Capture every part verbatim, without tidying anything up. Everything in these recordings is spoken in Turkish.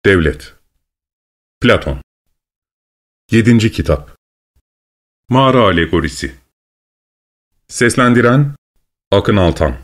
Devlet. Platon. Yedinci Kitap. Mağara Alegorisi. Seslendiren Akın Altan.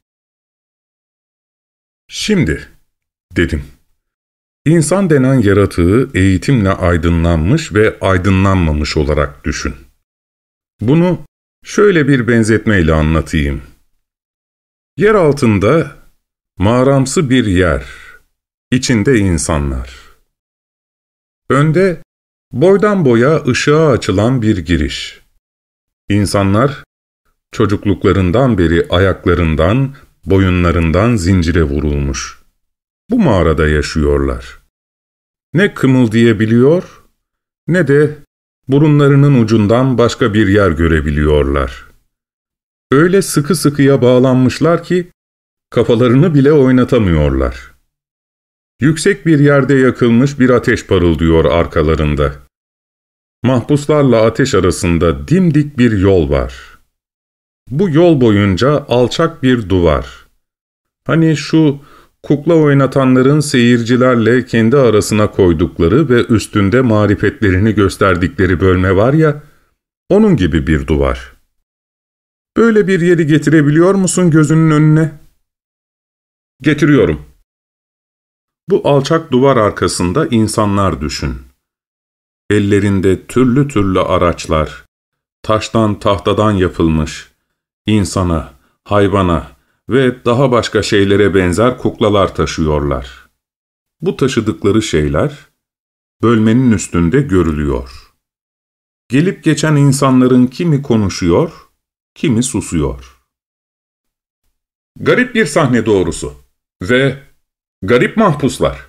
Şimdi, dedim, İnsan denen yaratığı eğitimle aydınlanmış ve aydınlanmamış olarak düşün. Bunu şöyle bir benzetmeyle anlatayım. Yer altında mağaramsı bir yer, içinde insanlar. Önde boydan boya ışığa açılan bir giriş. İnsanlar çocukluklarından beri ayaklarından, boyunlarından zincire vurulmuş. Bu mağarada yaşıyorlar. Ne kımıldayabiliyor, ne de burunlarının ucundan başka bir yer görebiliyorlar. Öyle sıkı sıkıya bağlanmışlar ki kafalarını bile oynatamıyorlar. Yüksek bir yerde yakılmış bir ateş parıldıyor arkalarında. Mahpuslarla ateş arasında dimdik bir yol var. Bu yol boyunca alçak bir duvar. Hani şu kukla oynatanların seyircilerle kendi arasına koydukları ve üstünde marifetlerini gösterdikleri bölme var ya, onun gibi bir duvar. Böyle bir yeri getirebiliyor musun gözünün önüne? Getiriyorum. Bu alçak duvar arkasında insanlar düşün. Ellerinde türlü türlü araçlar, taştan tahtadan yapılmış, insana, hayvana ve daha başka şeylere benzer kuklalar taşıyorlar. Bu taşıdıkları şeyler, bölmenin üstünde görülüyor. Gelip geçen insanların kimi konuşuyor, kimi susuyor. Garip bir sahne doğrusu ve garip mahpuslar.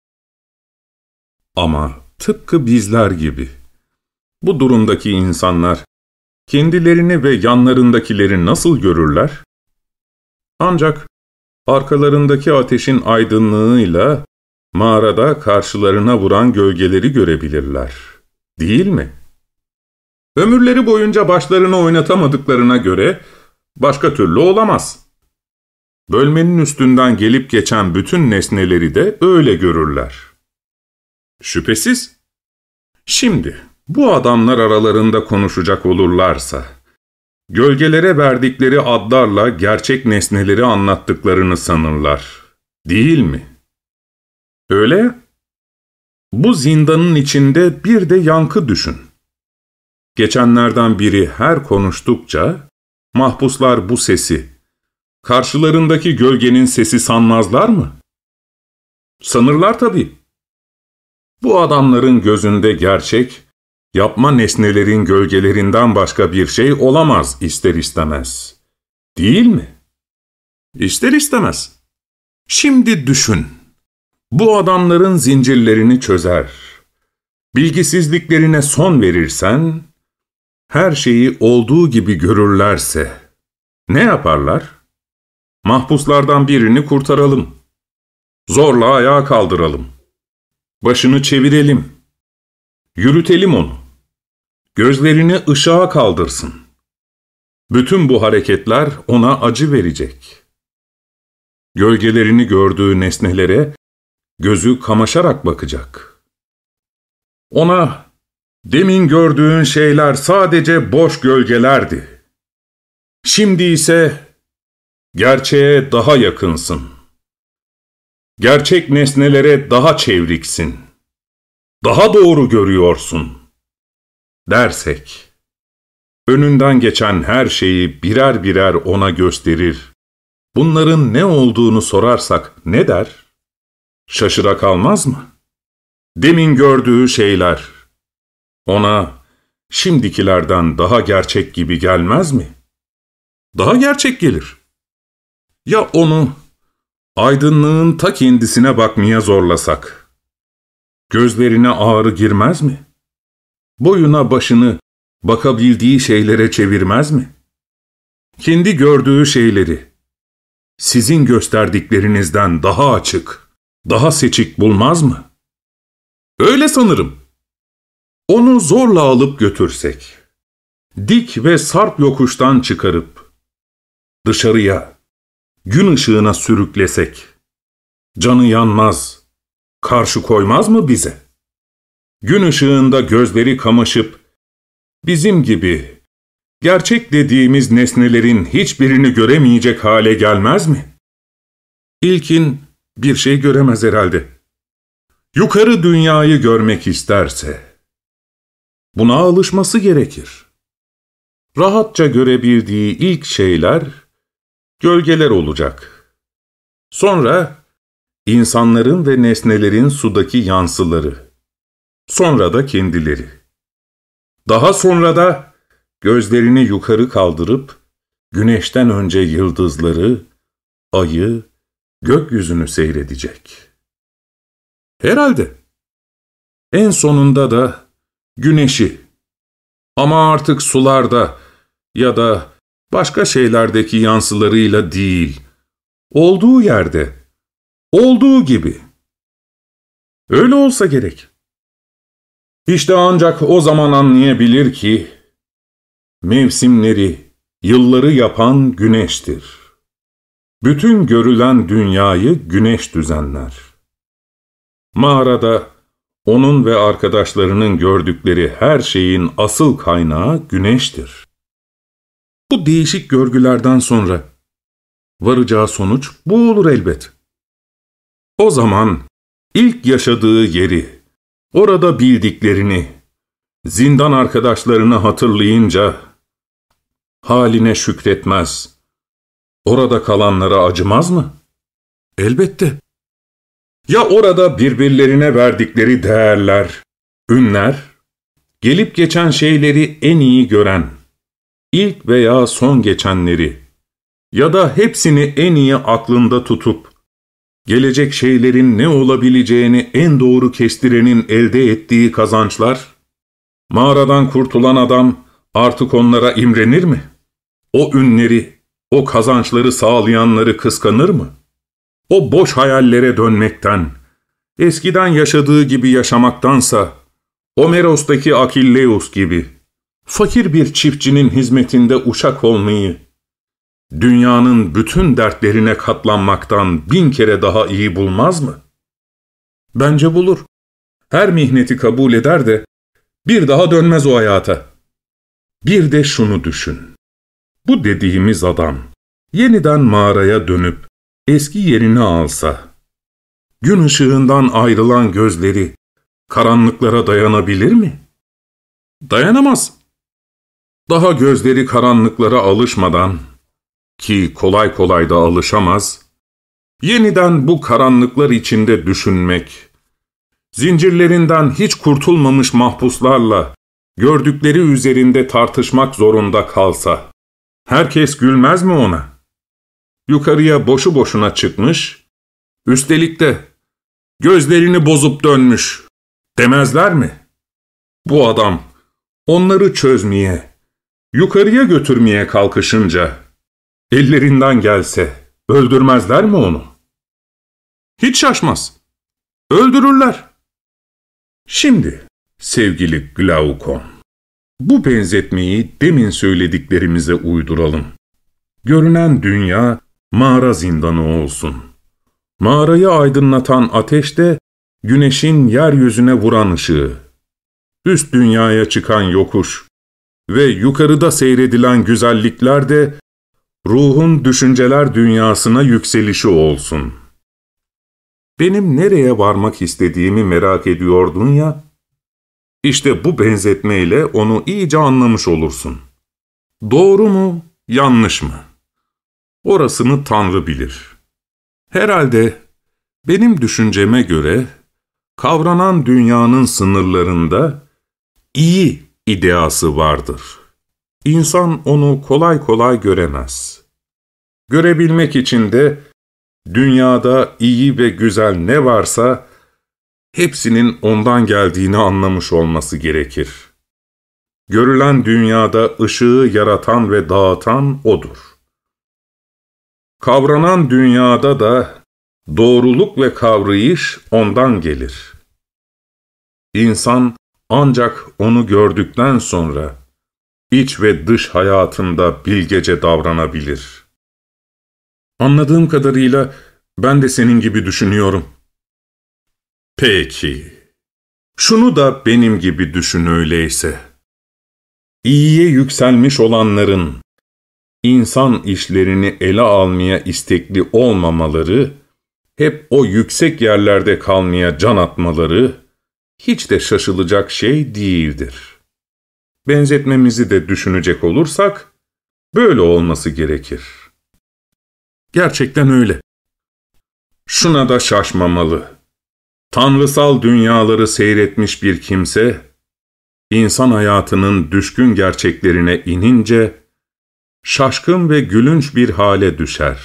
Ama tıpkı bizler gibi. Bu durumdaki insanlar, kendilerini ve yanlarındakileri nasıl görürler? Ancak arkalarındaki ateşin aydınlığıyla mağarada karşılarına vuran gölgeleri görebilirler. Değil mi? Ömürleri boyunca başlarını oynatamadıklarına göre başka türlü olamaz. Bölmenin üstünden gelip geçen bütün nesneleri de öyle görürler. Şüphesiz. Şimdi bu adamlar aralarında konuşacak olurlarsa, gölgelere verdikleri adlarla gerçek nesneleri anlattıklarını sanırlar. Değil mi? Öyle. Bu zindanın içinde bir de yankı düşün. Geçenlerden biri her konuştukça, mahpuslar bu sesi, karşılarındaki gölgenin sesi sanmazlar mı? Sanırlar tabii. Bu adamların gözünde gerçek, yapma nesnelerin gölgelerinden başka bir şey olamaz ister istemez. Değil mi? İster istemez. Şimdi düşün. Bu adamların zincirlerini çözer. Bilgisizliklerine son verirsen, her şeyi olduğu gibi görürlerse, ne yaparlar? Mahpuslardan birini kurtaralım. Zorla ayağa kaldıralım. Başını çevirelim. Yürütelim onu. Gözlerini ışığa kaldırsın. Bütün bu hareketler ona acı verecek. Gölgelerini gördüğü nesnelere gözü kamaşarak bakacak. Ona, demin gördüğün şeyler sadece boş gölgelerdi. Şimdi ise gerçeğe daha yakınsın. Gerçek nesnelere daha çevriksin. Daha doğru görüyorsun. Dersek, önünden geçen her şeyi birer birer ona gösterir. Bunların ne olduğunu sorarsak ne der? Şaşıra kalmaz mı? Demin gördüğü şeyler ona şimdikilerden daha gerçek gibi gelmez mi? Daha gerçek gelir. Ya onu aydınlığın ta kendisine bakmaya zorlasak? Gözlerine ağrı girmez mi? Boyuna başını bakabildiği şeylere çevirmez mi? Kendi gördüğü şeyleri sizin gösterdiklerinizden daha açık, daha seçik bulmaz mı? Öyle sanırım. Onu zorla alıp götürsek, dik ve sarp yokuştan çıkarıp, dışarıya, gün ışığına sürüklesek, canı yanmaz, karşı koymaz mı bize? Gün ışığında gözleri kamaşıp, bizim gibi gerçek dediğimiz nesnelerin hiçbirini göremeyecek hale gelmez mi? İlkin bir şey göremez herhalde. Yukarı dünyayı görmek isterse, buna alışması gerekir. Rahatça görebildiği ilk şeyler, gölgeler olacak. Sonra, insanların ve nesnelerin sudaki yansıları. Sonra da kendileri. Daha sonra da, gözlerini yukarı kaldırıp, güneşten önce yıldızları, ayı, gökyüzünü seyredecek. Herhalde. En sonunda da güneşi. Ama artık sularda ya da başka şeylerdeki yansılarıyla değil, olduğu yerde, olduğu gibi. Öyle olsa gerek. İşte ancak o zaman anlayabilir ki, mevsimleri, yılları yapan güneştir. Bütün görülen dünyayı güneş düzenler. Mağarada, onun ve arkadaşlarının gördükleri her şeyin asıl kaynağı güneştir. Bu değişik görgülerden sonra varacağı sonuç bu olur elbet. O zaman ilk yaşadığı yeri, orada bildiklerini, zindan arkadaşlarını hatırlayınca haline şükretmez, orada kalanlara acımaz mı? Elbette. Ya orada birbirlerine verdikleri değerler, ünler, gelip geçen şeyleri en iyi gören, ilk veya son geçenleri ya da hepsini en iyi aklında tutup, gelecek şeylerin ne olabileceğini en doğru kestirenin elde ettiği kazançlar, mağaradan kurtulan adam artık onlara imrenir mi? O ünleri, o kazançları sağlayanları kıskanır mı? O boş hayallere dönmekten, eskiden yaşadığı gibi yaşamaktansa, Homeros'taki Akilleus gibi, fakir bir çiftçinin hizmetinde uşak olmayı, dünyanın bütün dertlerine katlanmaktan bin kere daha iyi bulmaz mı? Bence bulur. Her mihneti kabul eder de, bir daha dönmez o hayata. Bir de şunu düşün. Bu dediğimiz adam, yeniden mağaraya dönüp, eski yerini alsa, gün ışığından ayrılan gözleri karanlıklara dayanabilir mi? Dayanamaz. Daha gözleri karanlıklara alışmadan, ki kolay kolay da alışamaz, yeniden bu karanlıklar içinde düşünmek, zincirlerinden hiç kurtulmamış mahpuslarla gördükleri üzerinde tartışmak zorunda kalsa, herkes gülmez mi ona? Yukarıya boşu boşuna çıkmış, üstelik de gözlerini bozup dönmüş demezler mi? Bu adam onları çözmeye, yukarıya götürmeye kalkışınca, ellerinden gelse öldürmezler mi onu? Hiç şaşmaz. Öldürürler. Şimdi sevgili Glaukon, bu benzetmeyi demin söylediklerimize uyduralım. Görünen dünya mağara zindanı olsun. Mağarayı aydınlatan ateş de güneşin yeryüzüne vuran ışığı. Üst dünyaya çıkan yokuş ve yukarıda seyredilen güzellikler de ruhun düşünceler dünyasına yükselişi olsun. Benim nereye varmak istediğimi merak ediyordun ya, İşte bu benzetmeyle onu iyice anlamış olursun. Doğru mu, yanlış mı? Orasını Tanrı bilir. Herhalde benim düşünceme göre kavranan dünyanın sınırlarında iyi ideası vardır. İnsan onu kolay kolay göremez. Görebilmek için de dünyada iyi ve güzel ne varsa hepsinin ondan geldiğini anlamış olması gerekir. Görülen dünyada ışığı yaratan ve dağıtan O'dur. Kavranan dünyada da doğruluk ve kavrayış O'ndan gelir. İnsan ancak O'nu gördükten sonra iç ve dış hayatında bilgece davranabilir. Anladığım kadarıyla ben de senin gibi düşünüyorum. Peki. Şunu da benim gibi düşün öyleyse. İyiye yükselmiş olanların insan işlerini ele almaya istekli olmamaları, hep o yüksek yerlerde kalmaya can atmaları hiç de şaşılacak şey değildir. Benzetmemizi de düşünecek olursak, böyle olması gerekir. Gerçekten öyle. Şuna da şaşmamalı. Tanrısal dünyaları seyretmiş bir kimse, insan hayatının düşkün gerçeklerine inince, şaşkın ve gülünç bir hale düşer.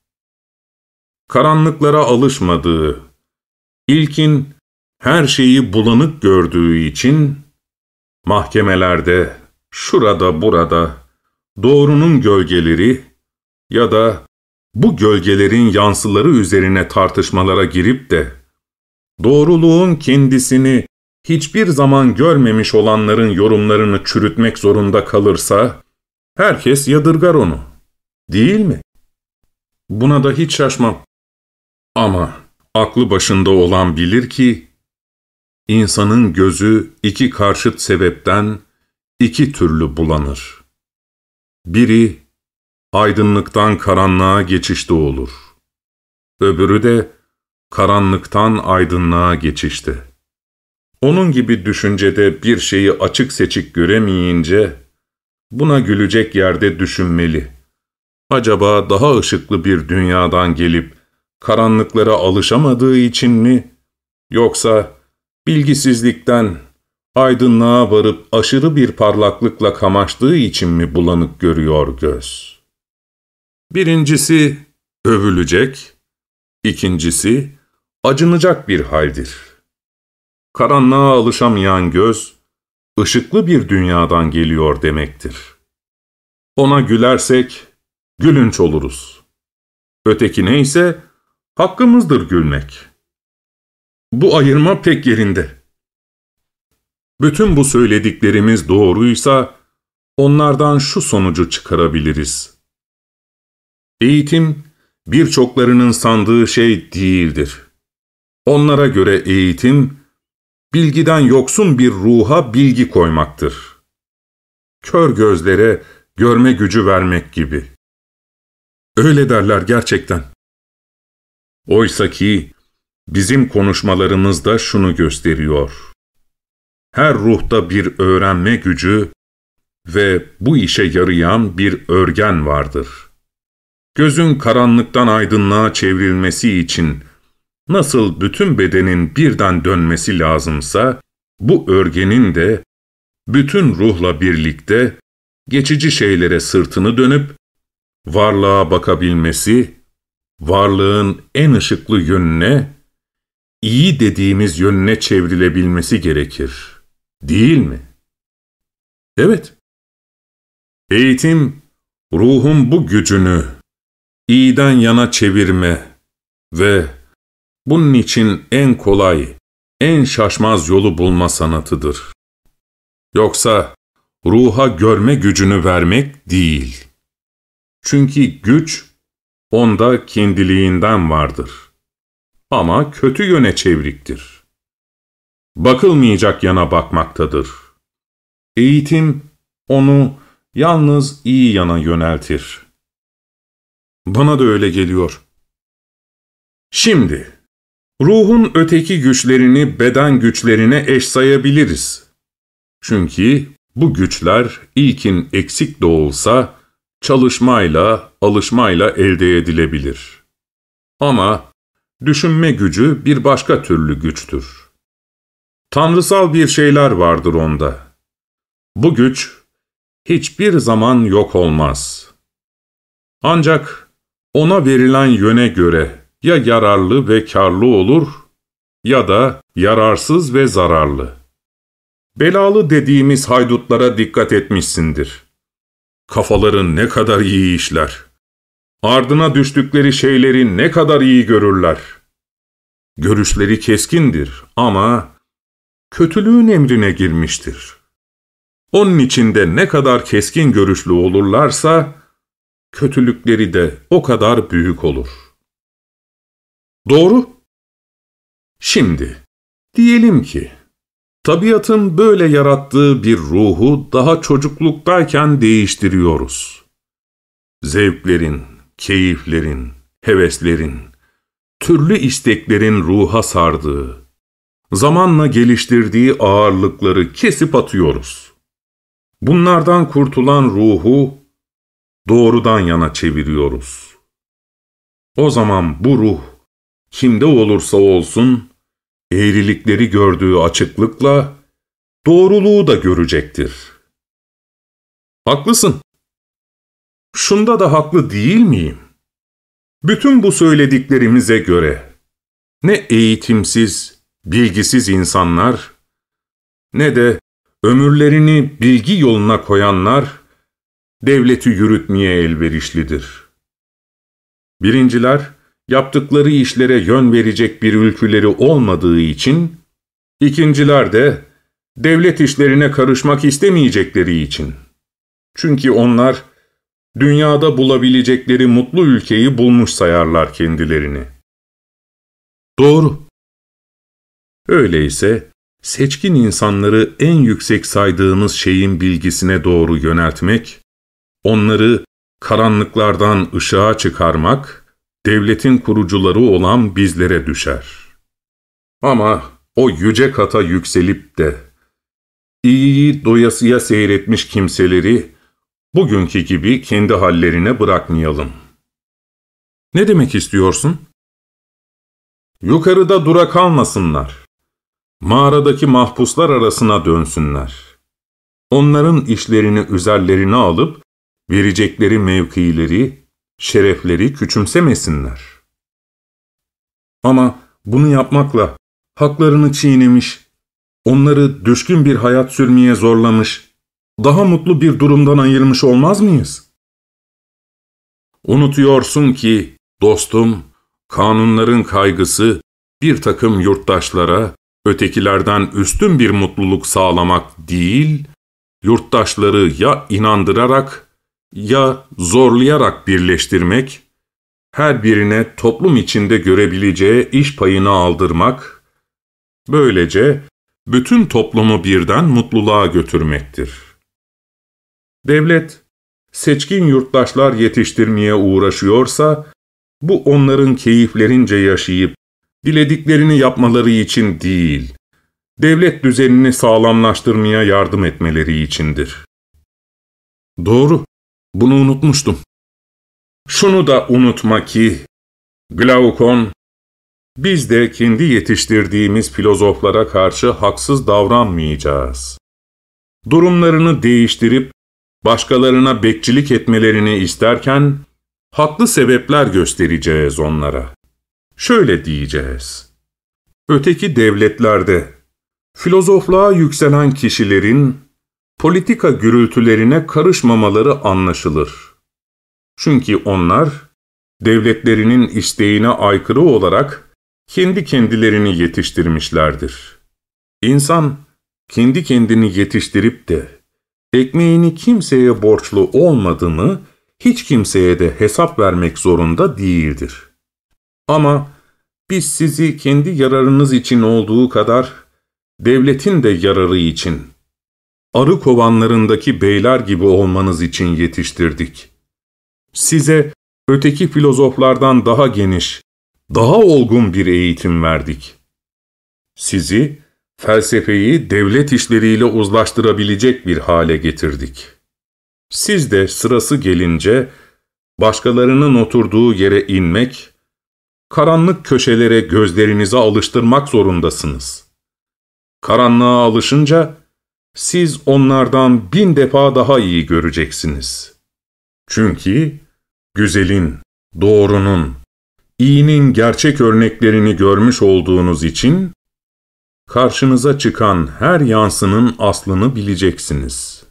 Karanlıklara alışmadığı, ilkin her şeyi bulanık gördüğü için, mahkemelerde, şurada burada, doğrunun gölgeleri ya da bu gölgelerin yansıları üzerine tartışmalara girip de, doğruluğun kendisini hiçbir zaman görmemiş olanların yorumlarını çürütmek zorunda kalırsa, herkes yadırgar onu, değil mi? Buna da hiç şaşmam. Ama aklı başında olan bilir ki, insanın gözü iki karşıt sebepten iki türlü bulanır. Biri, aydınlıktan karanlığa geçişte olur. Öbürü de, karanlıktan aydınlığa geçişte. Onun gibi düşüncede bir şeyi açık seçik göremeyince, buna gülecek yerde düşünmeli. Acaba daha ışıklı bir dünyadan gelip, karanlıklara alışamadığı için mi, yoksa bilgisizlikten, aydınlığa varıp aşırı bir parlaklıkla kamaştığı için mi bulanık görüyor göz? Birincisi, övülecek, ikincisi, acınacak bir haldir. Karanlığa alışamayan göz, ışıklı bir dünyadan geliyor demektir. Ona gülersek, gülünç oluruz. Ötekine ise, hakkımızdır gülmek. Bu ayırma pek yerinde. Bütün bu söylediklerimiz doğruysa, onlardan şu sonucu çıkarabiliriz. Eğitim, birçoklarının sandığı şey değildir. Onlara göre eğitim, bilgiden yoksun bir ruha bilgi koymaktır. Kör gözlere görme gücü vermek gibi. Öyle derler gerçekten. Oysa ki bizim konuşmalarımızda şunu gösteriyor. Her ruhta bir öğrenme gücü ve bu işe yarayan bir örgen vardır. Gözün karanlıktan aydınlığa çevrilmesi için nasıl bütün bedenin birden dönmesi lazımsa, bu örgenin de bütün ruhla birlikte geçici şeylere sırtını dönüp varlığa bakabilmesi, varlığın en ışıklı yönüne, iyi dediğimiz yönüne çevrilebilmesi gerekir. Değil mi? Evet. Eğitim, ruhun bu gücünü iyiden yana çevirme ve bunun için en kolay, en şaşmaz yolu bulma sanatıdır. Yoksa ruha görme gücünü vermek değil. Çünkü güç onda kendiliğinden vardır. Ama kötü yöne çevriktir. Bakılmayacak yana bakmaktadır. Eğitim onu yalnız iyi yana yöneltir. Bana da öyle geliyor. Şimdi, ruhun öteki güçlerini beden güçlerine eş sayabiliriz. Çünkü bu güçler ilkin eksik de olsa çalışmayla, alışmayla elde edilebilir. Ama düşünme gücü bir başka türlü güçtür. Tanrısal bir şeyler vardır onda. Bu güç hiçbir zaman yok olmaz. Ancak ona verilen yöne göre ya yararlı ve kârlı olur ya da yararsız ve zararlı. Belalı dediğimiz haydutlara dikkat etmişsindir. Kafaları ne kadar iyi işler. Ardına düştükleri şeyleri ne kadar iyi görürler. Görüşleri keskindir ama kötülüğün emrine girmiştir. Onun içinde ne kadar keskin görüşlü olurlarsa, kötülükleri de o kadar büyük olur. Doğru. Şimdi, Diyelim ki, tabiatın böyle yarattığı bir ruhu daha çocukluktayken değiştiriyoruz. Zevklerin, keyiflerin, heveslerin, türlü isteklerin ruha sardığı, zamanla geliştirdiği ağırlıkları kesip atıyoruz. Bunlardan kurtulan ruhu doğrudan yana çeviriyoruz. O zaman bu ruh, kimde olursa olsun, eğrilikleri gördüğü açıklıkla doğruluğu da görecektir. Haklısın. Şunda da haklı değil miyim? Bütün bu söylediklerimize göre ne eğitimsiz, bilgisiz insanlar, ne de ömürlerini bilgi yoluna koyanlar devleti yürütmeye elverişlidir. Birinciler, yaptıkları işlere yön verecek bir ülküleri olmadığı için, ikinciler de devlet işlerine karışmak istemeyecekleri için. Çünkü onlar, dünyada bulabilecekleri mutlu ülkeyi bulmuş sayarlar kendilerini. Doğru. Öyleyse, seçkin insanları en yüksek saydığımız şeyin bilgisine doğru yöneltmek, onları karanlıklardan ışığa çıkarmak, devletin kurucuları olan bizlere düşer. Ama o yüce kata yükselip de, iyiyi doyasıya seyretmiş kimseleri, bugünkü gibi kendi hallerine bırakmayalım. Ne demek istiyorsun? Yukarıda dura kalmasınlar. Mağaradaki mahpuslar arasına dönsünler. Onların işlerini üzerlerine alıp, verecekleri mevkileri, şerefleri küçümsemesinler. Ama bunu yapmakla haklarını çiğnemiş, onları düşkün bir hayat sürmeye zorlamış, daha mutlu bir durumdan ayırmış olmaz mıyız? Unutuyorsun ki, dostum, kanunların kaygısı bir takım yurttaşlara ötekilerden üstün bir mutluluk sağlamak değil, yurttaşları ya inandırarak ya zorlayarak birleştirmek, her birine toplum içinde görebileceği iş payını aldırmak, böylece bütün toplumu birden mutluluğa götürmektir. Devlet, seçkin yurttaşlar yetiştirmeye uğraşıyorsa, bu onların keyiflerince yaşayıp, dilediklerini yapmaları için değil, devlet düzenini sağlamlaştırmaya yardım etmeleri içindir. Doğru, bunu unutmuştum. Şunu da unutma ki, Glaukon, biz de kendi yetiştirdiğimiz filozoflara karşı haksız davranmayacağız. Durumlarını değiştirip, başkalarına bekçilik etmelerini isterken, haklı sebepler göstereceğiz onlara. Şöyle diyeceğiz: öteki devletlerde, filozofluğa yükselen kişilerin, politika gürültülerine karışmamaları anlaşılır. Çünkü onlar, devletlerinin isteğine aykırı olarak, kendi kendilerini yetiştirmişlerdir. İnsan, kendi kendini yetiştirip de, ekmeğini kimseye borçlu olmadığını, hiç kimseye de hesap vermek zorunda değildir. Ama biz sizi kendi yararınız için olduğu kadar, devletin de yararı için, arı kovanlarındaki beyler gibi olmanız için yetiştirdik. Size öteki filozoflardan daha geniş, daha olgun bir eğitim verdik. Sizi, felsefeyi devlet işleriyle uzlaştırabilecek bir hale getirdik. Siz de sırası gelince, başkalarının oturduğu yere inmek, karanlık köşelere gözlerinizi alıştırmak zorundasınız. Karanlığa alışınca, siz onlardan bin defa daha iyi göreceksiniz. Çünkü güzelin, doğrunun, iyinin gerçek örneklerini görmüş olduğunuz için, karşınıza çıkan her yansının aslını bileceksiniz.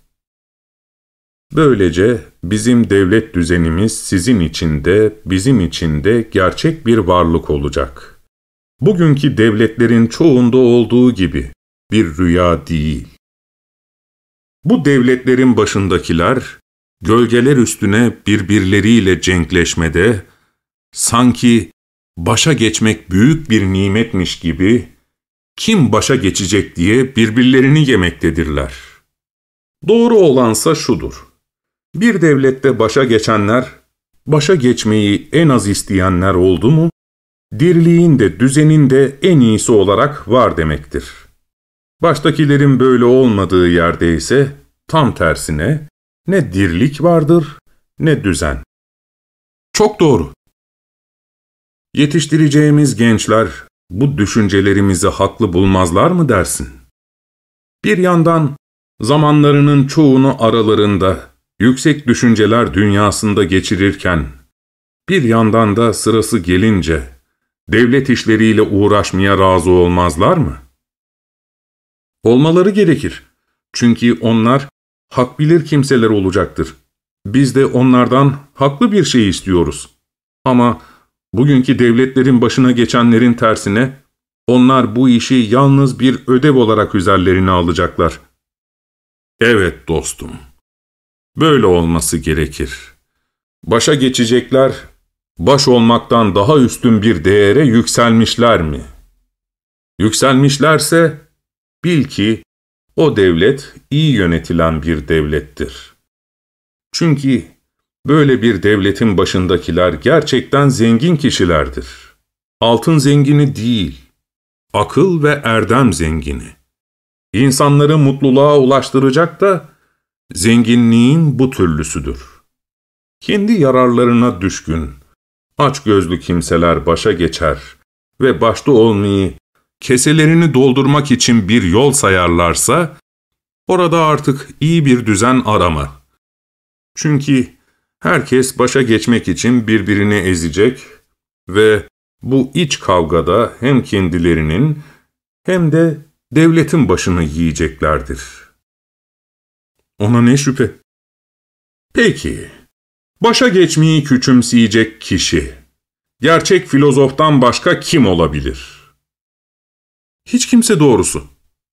Böylece bizim devlet düzenimiz sizin için de, bizim için de gerçek bir varlık olacak. Bugünkü devletlerin çoğunda olduğu gibi bir rüya değil. Bu devletlerin başındakiler, gölgeler üstüne birbirleriyle cenkleşmede, sanki başa geçmek büyük bir nimetmiş gibi, kim başa geçecek diye birbirlerini yemektedirler. Doğru olansa şudur: bir devlette başa geçenler, başa geçmeyi en az isteyenler oldu mu, diriliğin de düzenin de en iyisi olarak var demektir. Baştakilerin böyle olmadığı yerde ise tam tersine ne dirlik vardır ne düzen. Çok doğru. Yetiştireceğimiz gençler bu düşüncelerimizi haklı bulmazlar mı dersin? Bir yandan zamanlarının çoğunu aralarında yüksek düşünceler dünyasında geçirirken, bir yandan da sırası gelince devlet işleriyle uğraşmaya razı olmazlar mı? Olmaları gerekir. Çünkü onlar hak bilir kimseler olacaktır. Biz de onlardan haklı bir şey istiyoruz. Ama bugünkü devletlerin başına geçenlerin tersine, onlar bu işi yalnız bir ödev olarak üzerlerine alacaklar. Evet dostum, böyle olması gerekir. Başa geçecekler, baş olmaktan daha üstün bir değere yükselmişler mi? Yükselmişlerse, bil ki o devlet iyi yönetilen bir devlettir. Çünkü böyle bir devletin başındakiler gerçekten zengin kişilerdir. Altın zengini değil, akıl ve erdem zengini. İnsanları mutluluğa ulaştıracak da zenginliğin bu türlüsüdür. Kendi yararlarına düşkün, açgözlü kimseler başa geçer ve başta olmayı, keselerini doldurmak için bir yol sayarlarsa, orada artık iyi bir düzen arama. Çünkü herkes başa geçmek için birbirini ezecek ve bu iç kavgada hem kendilerinin hem de devletin başını yiyeceklerdir. Ona ne şüphe? Peki, başa geçmeyi küçümseyecek kişi, gerçek filozoftan başka kim olabilir? Hiç kimse doğrusu.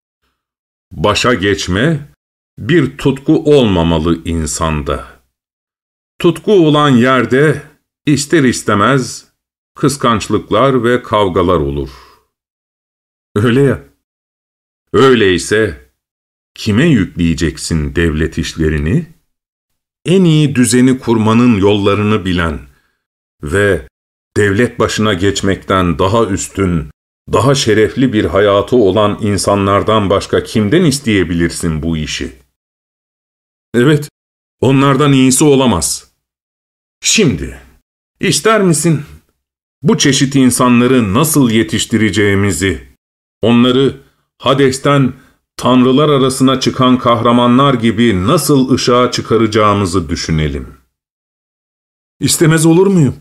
Başa geçme, bir tutku olmamalı insanda. Tutku olan yerde ister istemez kıskançlıklar ve kavgalar olur. Öyle ya. Öyleyse kime yükleyeceksin devlet işlerini? En iyi düzeni kurmanın yollarını bilen ve devlet başına geçmekten daha üstün, daha şerefli bir hayatı olan insanlardan başka kimden isteyebilirsin bu işi? Evet, onlardan iyisi olamaz. Şimdi, ister misin bu çeşit insanları nasıl yetiştireceğimizi, onları Hades'ten tanrılar arasına çıkan kahramanlar gibi nasıl ışığa çıkaracağımızı düşünelim. İstemez olur muyum?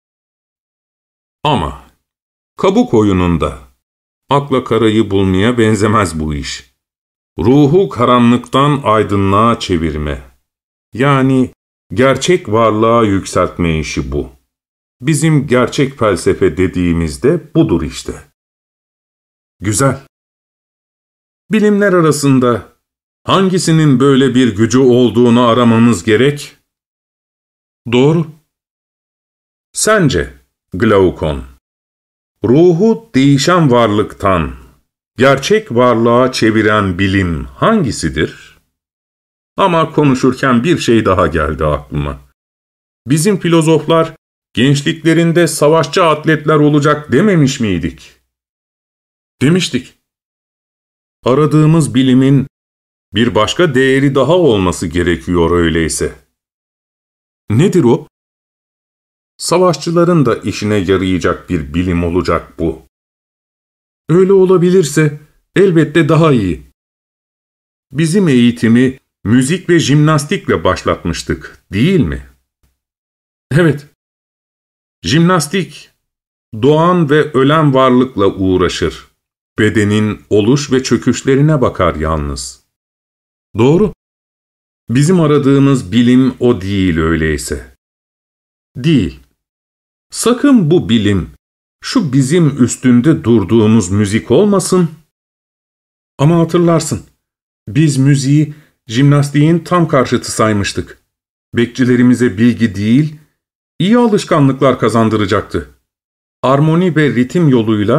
Ama kabuk oyununda akla karayı bulmaya benzemez bu iş. Ruhu karanlıktan aydınlığa çevirme, yani gerçek varlığa yükseltme işi bu. Bizim gerçek felsefe dediğimizde budur işte. Güzel. Bilimler arasında hangisinin böyle bir gücü olduğunu aramamız gerek? Doğru. Sence, Glaukon, ruhu değişen varlıktan gerçek varlığa çeviren bilim hangisidir? Ama konuşurken bir şey daha geldi aklıma. Bizim filozoflar gençliklerinde savaşçı atletler olacak dememiş miydik? Demiştik. Aradığımız bilimin bir başka değeri daha olması gerekiyor öyleyse. Nedir o? Savaşçıların da işine yarayacak bir bilim olacak bu. Öyle olabilirse elbette daha iyi. Bizim eğitimi müzik ve jimnastikle başlatmıştık, değil mi? Evet. Jimnastik, doğan ve ölen varlıkla uğraşır. Bedenin oluş ve çöküşlerine bakar yalnız. Doğru. Bizim aradığımız bilim o değil öyleyse. Değil. Sakın bu bilim, şu bizim üstünde durduğumuz müzik olmasın. Ama hatırlarsın, biz müziği jimnastiğin tam karşıtı saymıştık. Bekçilerimize bilgi değil, iyi alışkanlıklar kazandıracaktı. Armoni ve ritim yoluyla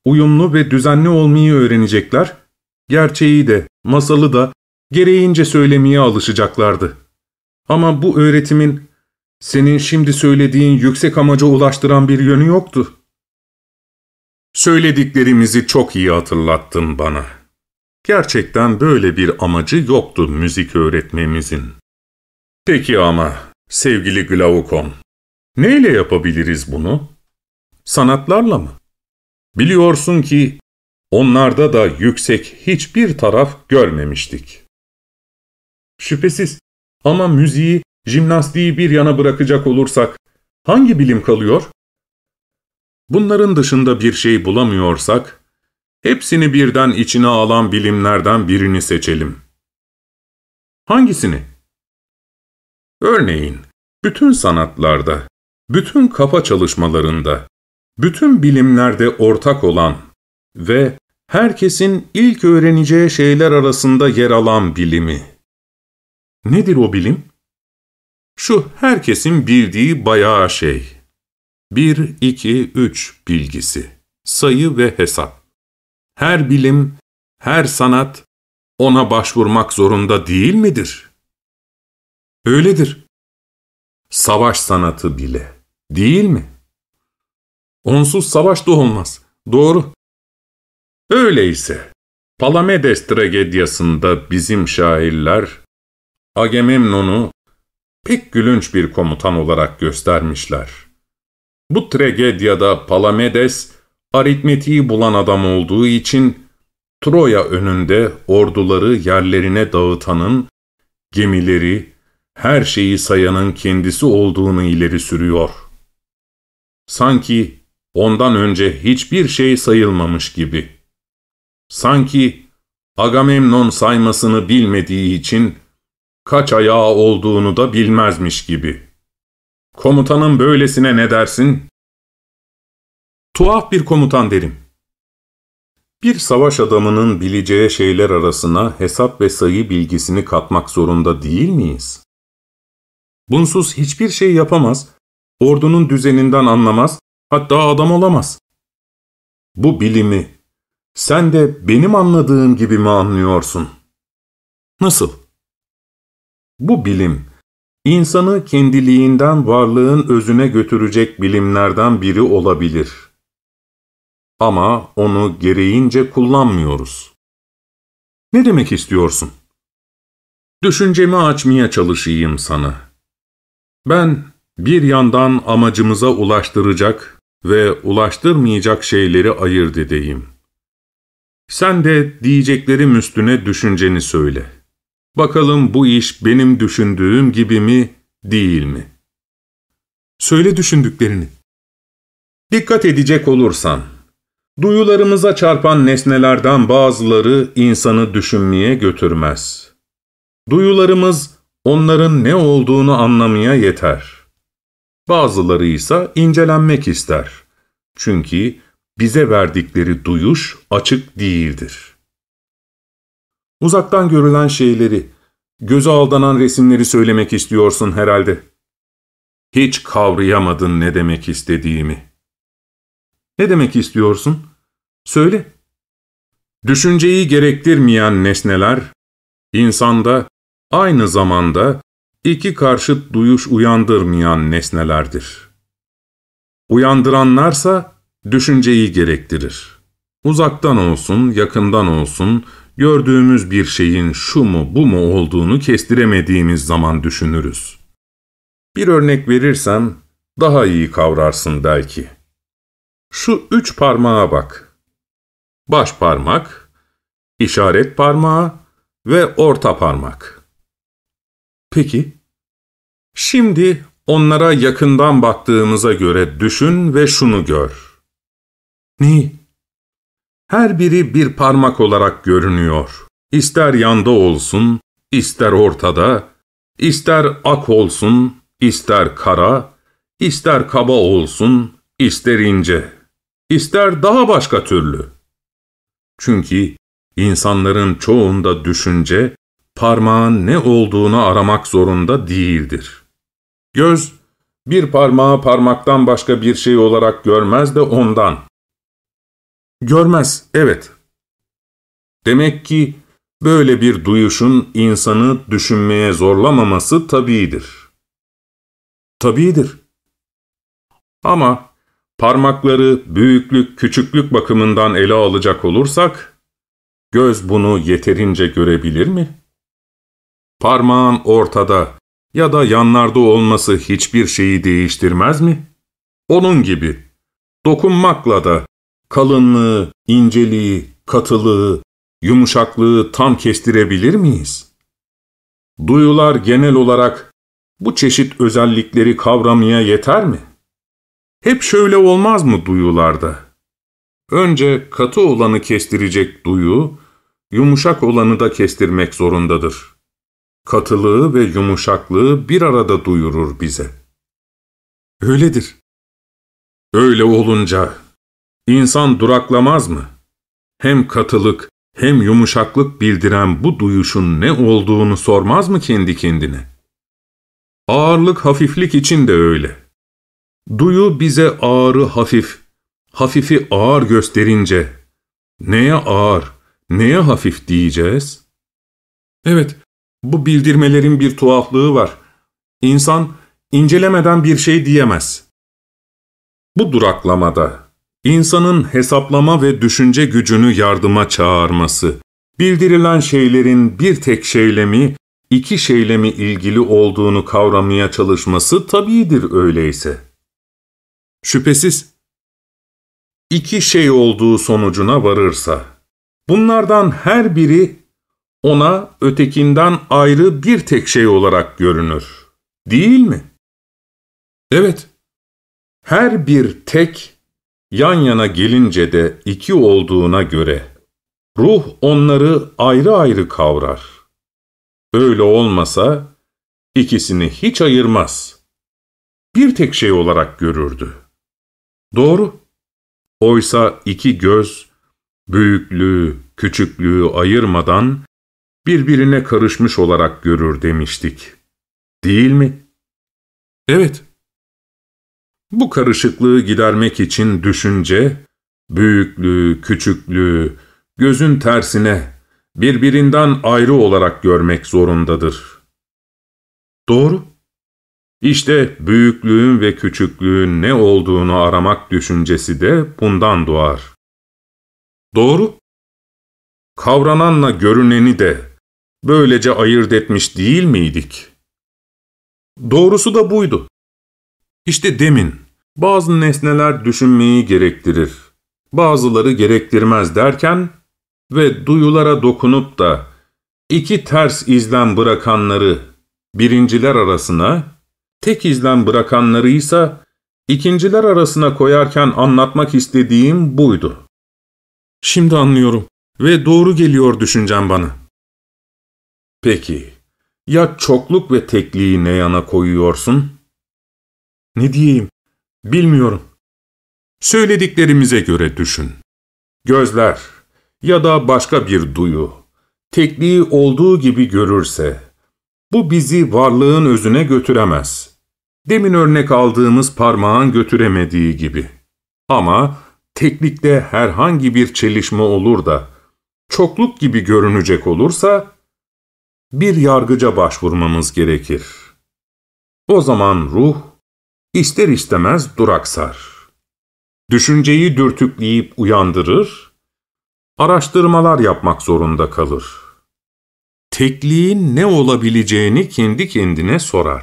uyumlu ve düzenli olmayı öğrenecekler, gerçeği de, masalı da gereğince söylemeye alışacaklardı. Ama bu öğretimin senin şimdi söylediğin yüksek amaca ulaştıran bir yönü yoktu. Söylediklerimizi çok iyi hatırlattın bana. Gerçekten böyle bir amacı yoktu müzik öğretmemizin. Peki ama sevgili Glaukon, neyle yapabiliriz bunu? Sanatlarla mı? Biliyorsun ki onlarda da yüksek hiçbir taraf görmemiştik. Şüphesiz, ama müziği, jimnastiği bir yana bırakacak olursak hangi bilim kalıyor? Bunların dışında bir şey bulamıyorsak, hepsini birden içine alan bilimlerden birini seçelim. Hangisini? Örneğin, bütün sanatlarda, bütün kafa çalışmalarında, bütün bilimlerde ortak olan ve herkesin ilk öğreneceği şeyler arasında yer alan bilimi. Nedir o bilim? Şu herkesin bildiği bayağı şey. Bir, iki, üç bilgisi, sayı ve hesap. Her bilim, her sanat ona başvurmak zorunda değil midir? Öyledir. Savaş sanatı bile, değil mi? Onsuz savaş da olmaz, doğru. Öyleyse, Palamedes tragediyasında bizim şairler, Agamemnon'u pek gülünç bir komutan olarak göstermişler. Bu tragedyada Palamedes, aritmetiği bulan adam olduğu için, Troya önünde orduları yerlerine dağıtanın, gemileri, her şeyi sayanın kendisi olduğunu ileri sürüyor. Sanki ondan önce hiçbir şey sayılmamış gibi. Sanki Agamemnon saymasını bilmediği için kaç ayağı olduğunu da bilmezmiş gibi. Komutanın böylesine ne dersin? Tuhaf bir komutan derim. Bir savaş adamının bileceği şeyler arasına hesap ve sayı bilgisini katmak zorunda değil miyiz? Bunsuz hiçbir şey yapamaz, ordunun düzeninden anlamaz, hatta adam olamaz. Bu bilimi sen de benim anladığım gibi mi anlıyorsun? Nasıl? Bu bilim, insanı kendiliğinden varlığın özüne götürecek bilimlerden biri olabilir. Ama onu gereğince kullanmıyoruz. Ne demek istiyorsun? Düşüncemi açmaya çalışayım sana. Ben bir yandan amacımıza ulaştıracak ve ulaştırmayacak şeyleri ayırt edeyim. Sen de diyeceklerim üstüne düşünceni söyle. Bakalım bu iş benim düşündüğüm gibi mi, değil mi? Söyle düşündüklerini. Dikkat edecek olursan, duyularımıza çarpan nesnelerden bazıları insanı düşünmeye götürmez. Duyularımız onların ne olduğunu anlamaya yeter. Bazıları ise incelenmek ister. Çünkü bize verdikleri duyuş açık değildir. Uzaktan görülen şeyleri, göze aldanan resimleri söylemek istiyorsun herhalde. Hiç kavrayamadın ne demek istediğimi. Ne demek istiyorsun? Söyle. Düşünceyi gerektirmeyen nesneler, insanda aynı zamanda iki karşıt duyuş uyandırmayan nesnelerdir. Uyandıranlarsa düşünceyi gerektirir. Uzaktan olsun, yakından olsun, gördüğümüz bir şeyin şu mu bu mu olduğunu kestiremediğimiz zaman düşünürüz. Bir örnek verirsem daha iyi kavrarsın belki. Şu üç parmağa bak. Baş parmak, işaret parmağı ve orta parmak. Peki, şimdi onlara yakından baktığımıza göre düşün ve şunu gör. Neyi? Her biri bir parmak olarak görünüyor. İster yanda olsun, ister ortada, ister ak olsun, ister kara, ister kaba olsun, ister ince, ister daha başka türlü. Çünkü insanların çoğunda düşünce, parmağın ne olduğunu aramak zorunda değildir. Göz, bir parmağı parmaktan başka bir şey olarak görmez de ondan. Görmez, evet. Demek ki böyle bir duyuşun insanı düşünmeye zorlamaması tabiidir. Tabiidir. Ama parmakları büyüklük, küçüklük bakımından ele alacak olursak, göz bunu yeterince görebilir mi? Parmağın ortada ya da yanlarda olması hiçbir şeyi değiştirmez mi? Onun gibi dokunmakla da kalınlığı, inceliği, katılığı, yumuşaklığı tam kestirebilir miyiz? Duyular genel olarak bu çeşit özellikleri kavramaya yeter mi? Hep şöyle olmaz mı duyularda? Önce katı olanı kestirecek duyu, yumuşak olanı da kestirmek zorundadır. Katılığı ve yumuşaklığı bir arada duyurur bize. Öyledir. Öyle olunca insan duraklamaz mı? Hem katılık hem yumuşaklık bildiren bu duyuşun ne olduğunu sormaz mı kendi kendine? Ağırlık, hafiflik için de öyle. Duyu bize ağırı hafif, hafifi ağır gösterince neye ağır, neye hafif diyeceğiz? Evet, bu bildirmelerin bir tuhaflığı var. İnsan incelemeden bir şey diyemez. Bu duraklamada insanın hesaplama ve düşünce gücünü yardıma çağırması, bildirilen şeylerin bir tek şeyle mi, iki şeyle mi ilgili olduğunu kavramaya çalışması tabiidir öyleyse. Şüphesiz, iki şey olduğu sonucuna varırsa, bunlardan her biri ona ötekinden ayrı bir tek şey olarak görünür, değil mi? Evet, her bir tek, yan yana gelince de iki olduğuna göre, ruh onları ayrı ayrı kavrar. Öyle olmasa, ikisini hiç ayırmaz. Bir tek şey olarak görürdü. Doğru. Oysa iki göz, büyüklüğü, küçüklüğü ayırmadan, birbirine karışmış olarak görür demiştik. Değil mi? Evet. Bu karışıklığı gidermek için düşünce, büyüklüğü, küçüklüğü, gözün tersine, birbirinden ayrı olarak görmek zorundadır. Doğru. İşte büyüklüğün ve küçüklüğün ne olduğunu aramak düşüncesi de bundan doğar. Doğru. Kavrananla görüneni de böylece ayırt etmiş değil miydik? Doğrusu da buydu. İşte demin, bazı nesneler düşünmeyi gerektirir, bazıları gerektirmez derken ve duyulara dokunup da iki ters izlen bırakanları birinciler arasına, tek izlen bırakanları ise ikinciler arasına koyarken anlatmak istediğim buydu. Şimdi anlıyorum ve doğru geliyor düşüncem bana. Peki, ya çokluk ve tekliği ne yana koyuyorsun? Ne diyeyim, bilmiyorum. Söylediklerimize göre düşün. Gözler ya da başka bir duyu, tekliği olduğu gibi görürse, bu bizi varlığın özüne götüremez. Demin örnek aldığımız parmağın götüremediği gibi. Ama teklikte herhangi bir çelişme olur da, çokluk gibi görünecek olursa, bir yargıca başvurmamız gerekir. O zaman ruh, ister istemez duraksar. Düşünceyi dürtükleyip uyandırır, araştırmalar yapmak zorunda kalır. Tekliğin ne olabileceğini kendi kendine sorar.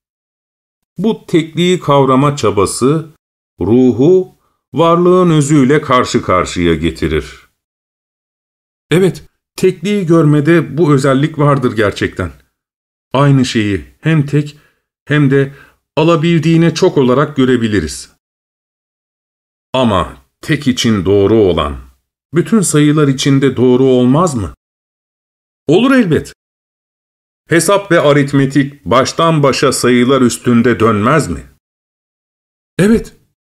Bu tekliği kavrama çabası, ruhu, varlığın özüyle karşı karşıya getirir. Evet, tekliği görmede bu özellik vardır gerçekten. Aynı şeyi hem tek hem de alabildiğine çok olarak görebiliriz. Ama tek için doğru olan, bütün sayılar içinde doğru olmaz mı? Olur elbet. Hesap ve aritmetik baştan başa sayılar üstünde dönmez mi? Evet.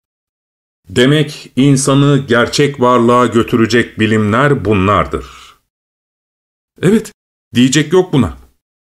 Demek insanı gerçek varlığa götürecek bilimler bunlardır. Evet, diyecek yok buna.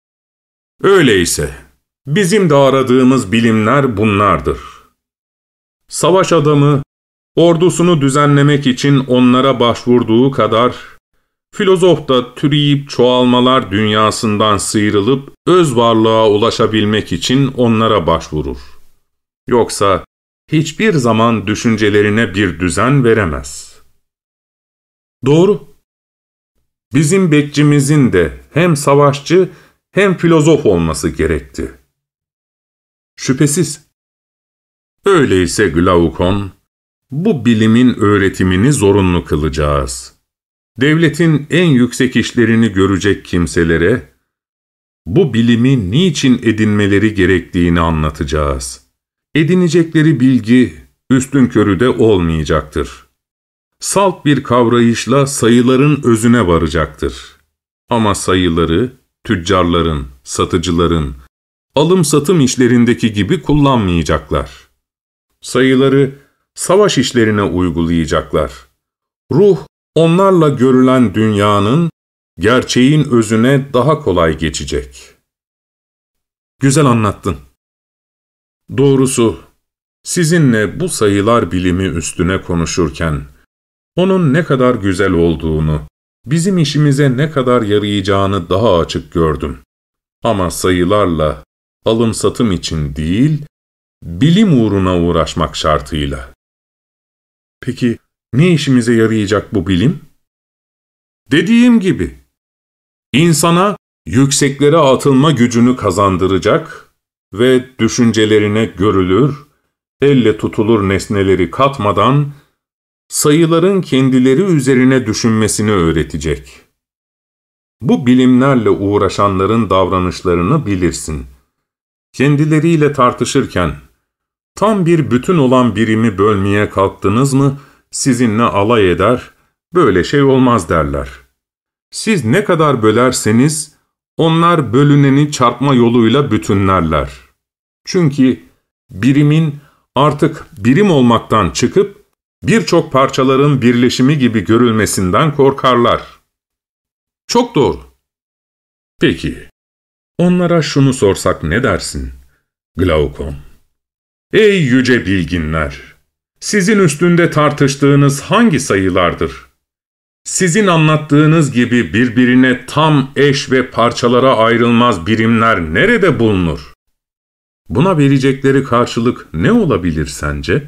Öyleyse, bizim de aradığımız bilimler bunlardır. Savaş adamı, Ordusunu düzenlemek için onlara başvurduğu kadar, filozof da türeyip çoğalmalar dünyasından sıyrılıp öz varlığa ulaşabilmek için onlara başvurur. Yoksa hiçbir zaman düşüncelerine bir düzen veremez. Doğru. Bizim bekçimizin de hem savaşçı hem filozof olması gerekti. Şüphesiz. Öyleyse Glaukon, bu bilimin öğretimini zorunlu kılacağız. Devletin en yüksek işlerini görecek kimselere, bu bilimi niçin edinmeleri gerektiğini anlatacağız. Edinecekleri bilgi üstünkörü de olmayacaktır. Salt bir kavrayışla sayıların özüne varacaktır. Ama sayıları tüccarların, satıcıların, alım-satım işlerindeki gibi kullanmayacaklar. Sayıları savaş işlerine uygulayacaklar. Ruh, onlarla görülen dünyanın, gerçeğin özüne daha kolay geçecek. Güzel anlattın. Doğrusu, sizinle bu sayılar bilimi üstüne konuşurken, onun ne kadar güzel olduğunu, bizim işimize ne kadar yarayacağını daha açık gördüm. Ama sayılarla, alım-satım için değil, bilim uğruna uğraşmak şartıyla. Peki, ne işimize yarayacak bu bilim? Dediğim gibi, insana yükseklere atılma gücünü kazandıracak ve düşüncelerine görülür, elle tutulur nesneleri katmadan, sayıların kendileri üzerine düşünmesini öğretecek. Bu bilimlerle uğraşanların davranışlarını bilirsin. Kendileriyle tartışırken, tam bir bütün olan birimi bölmeye kalktınız mı, sizinle alay eder, böyle şey olmaz derler. Siz ne kadar bölerseniz, onlar bölüneni çarpma yoluyla bütünlerler. Çünkü birimin artık birim olmaktan çıkıp, birçok parçaların birleşimi gibi görülmesinden korkarlar. Çok doğru. Peki, onlara şunu sorsak ne dersin, Glaukon? Ey yüce bilginler! Sizin üstünde tartıştığınız hangi sayılardır? Sizin anlattığınız gibi birbirine tam eş ve parçalara ayrılmaz birimler nerede bulunur? Buna verecekleri karşılık ne olabilir sence?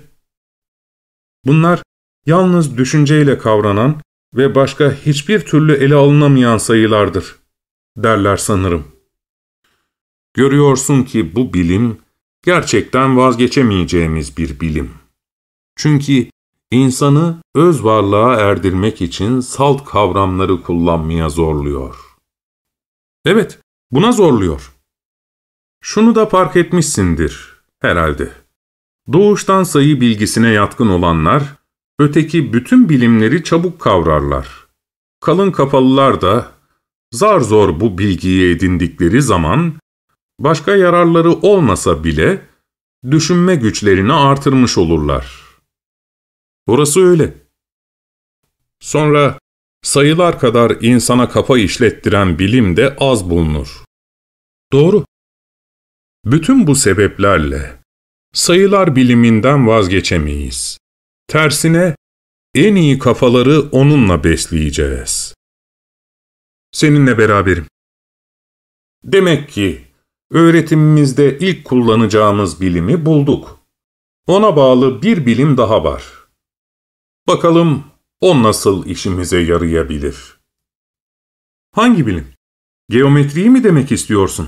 Bunlar yalnız düşünceyle kavranan ve başka hiçbir türlü ele alınamayan sayılardır, derler sanırım. Görüyorsun ki bu bilim gerçekten vazgeçemeyeceğimiz bir bilim. Çünkü insanı öz varlığa erdirmek için salt kavramları kullanmaya zorluyor. Evet, buna zorluyor. Şunu da fark etmişsindir herhalde. Doğuştan sayı bilgisine yatkın olanlar, öteki bütün bilimleri çabuk kavrarlar. Kalın kafalılar da zar zor bu bilgiyi edindikleri zaman, başka yararları olmasa bile düşünme güçlerini artırmış olurlar. Orası öyle. Sonra sayılar kadar insana kafa işlettiren bilim de az bulunur. Doğru. Bütün bu sebeplerle sayılar biliminden vazgeçemeyiz. Tersine en iyi kafaları onunla besleyeceğiz. Seninle beraberim. Demek ki öğretimimizde ilk kullanacağımız bilimi bulduk. Ona bağlı bir bilim daha var. Bakalım o nasıl işimize yarayabilir? Hangi bilim? Geometriyi mi demek istiyorsun?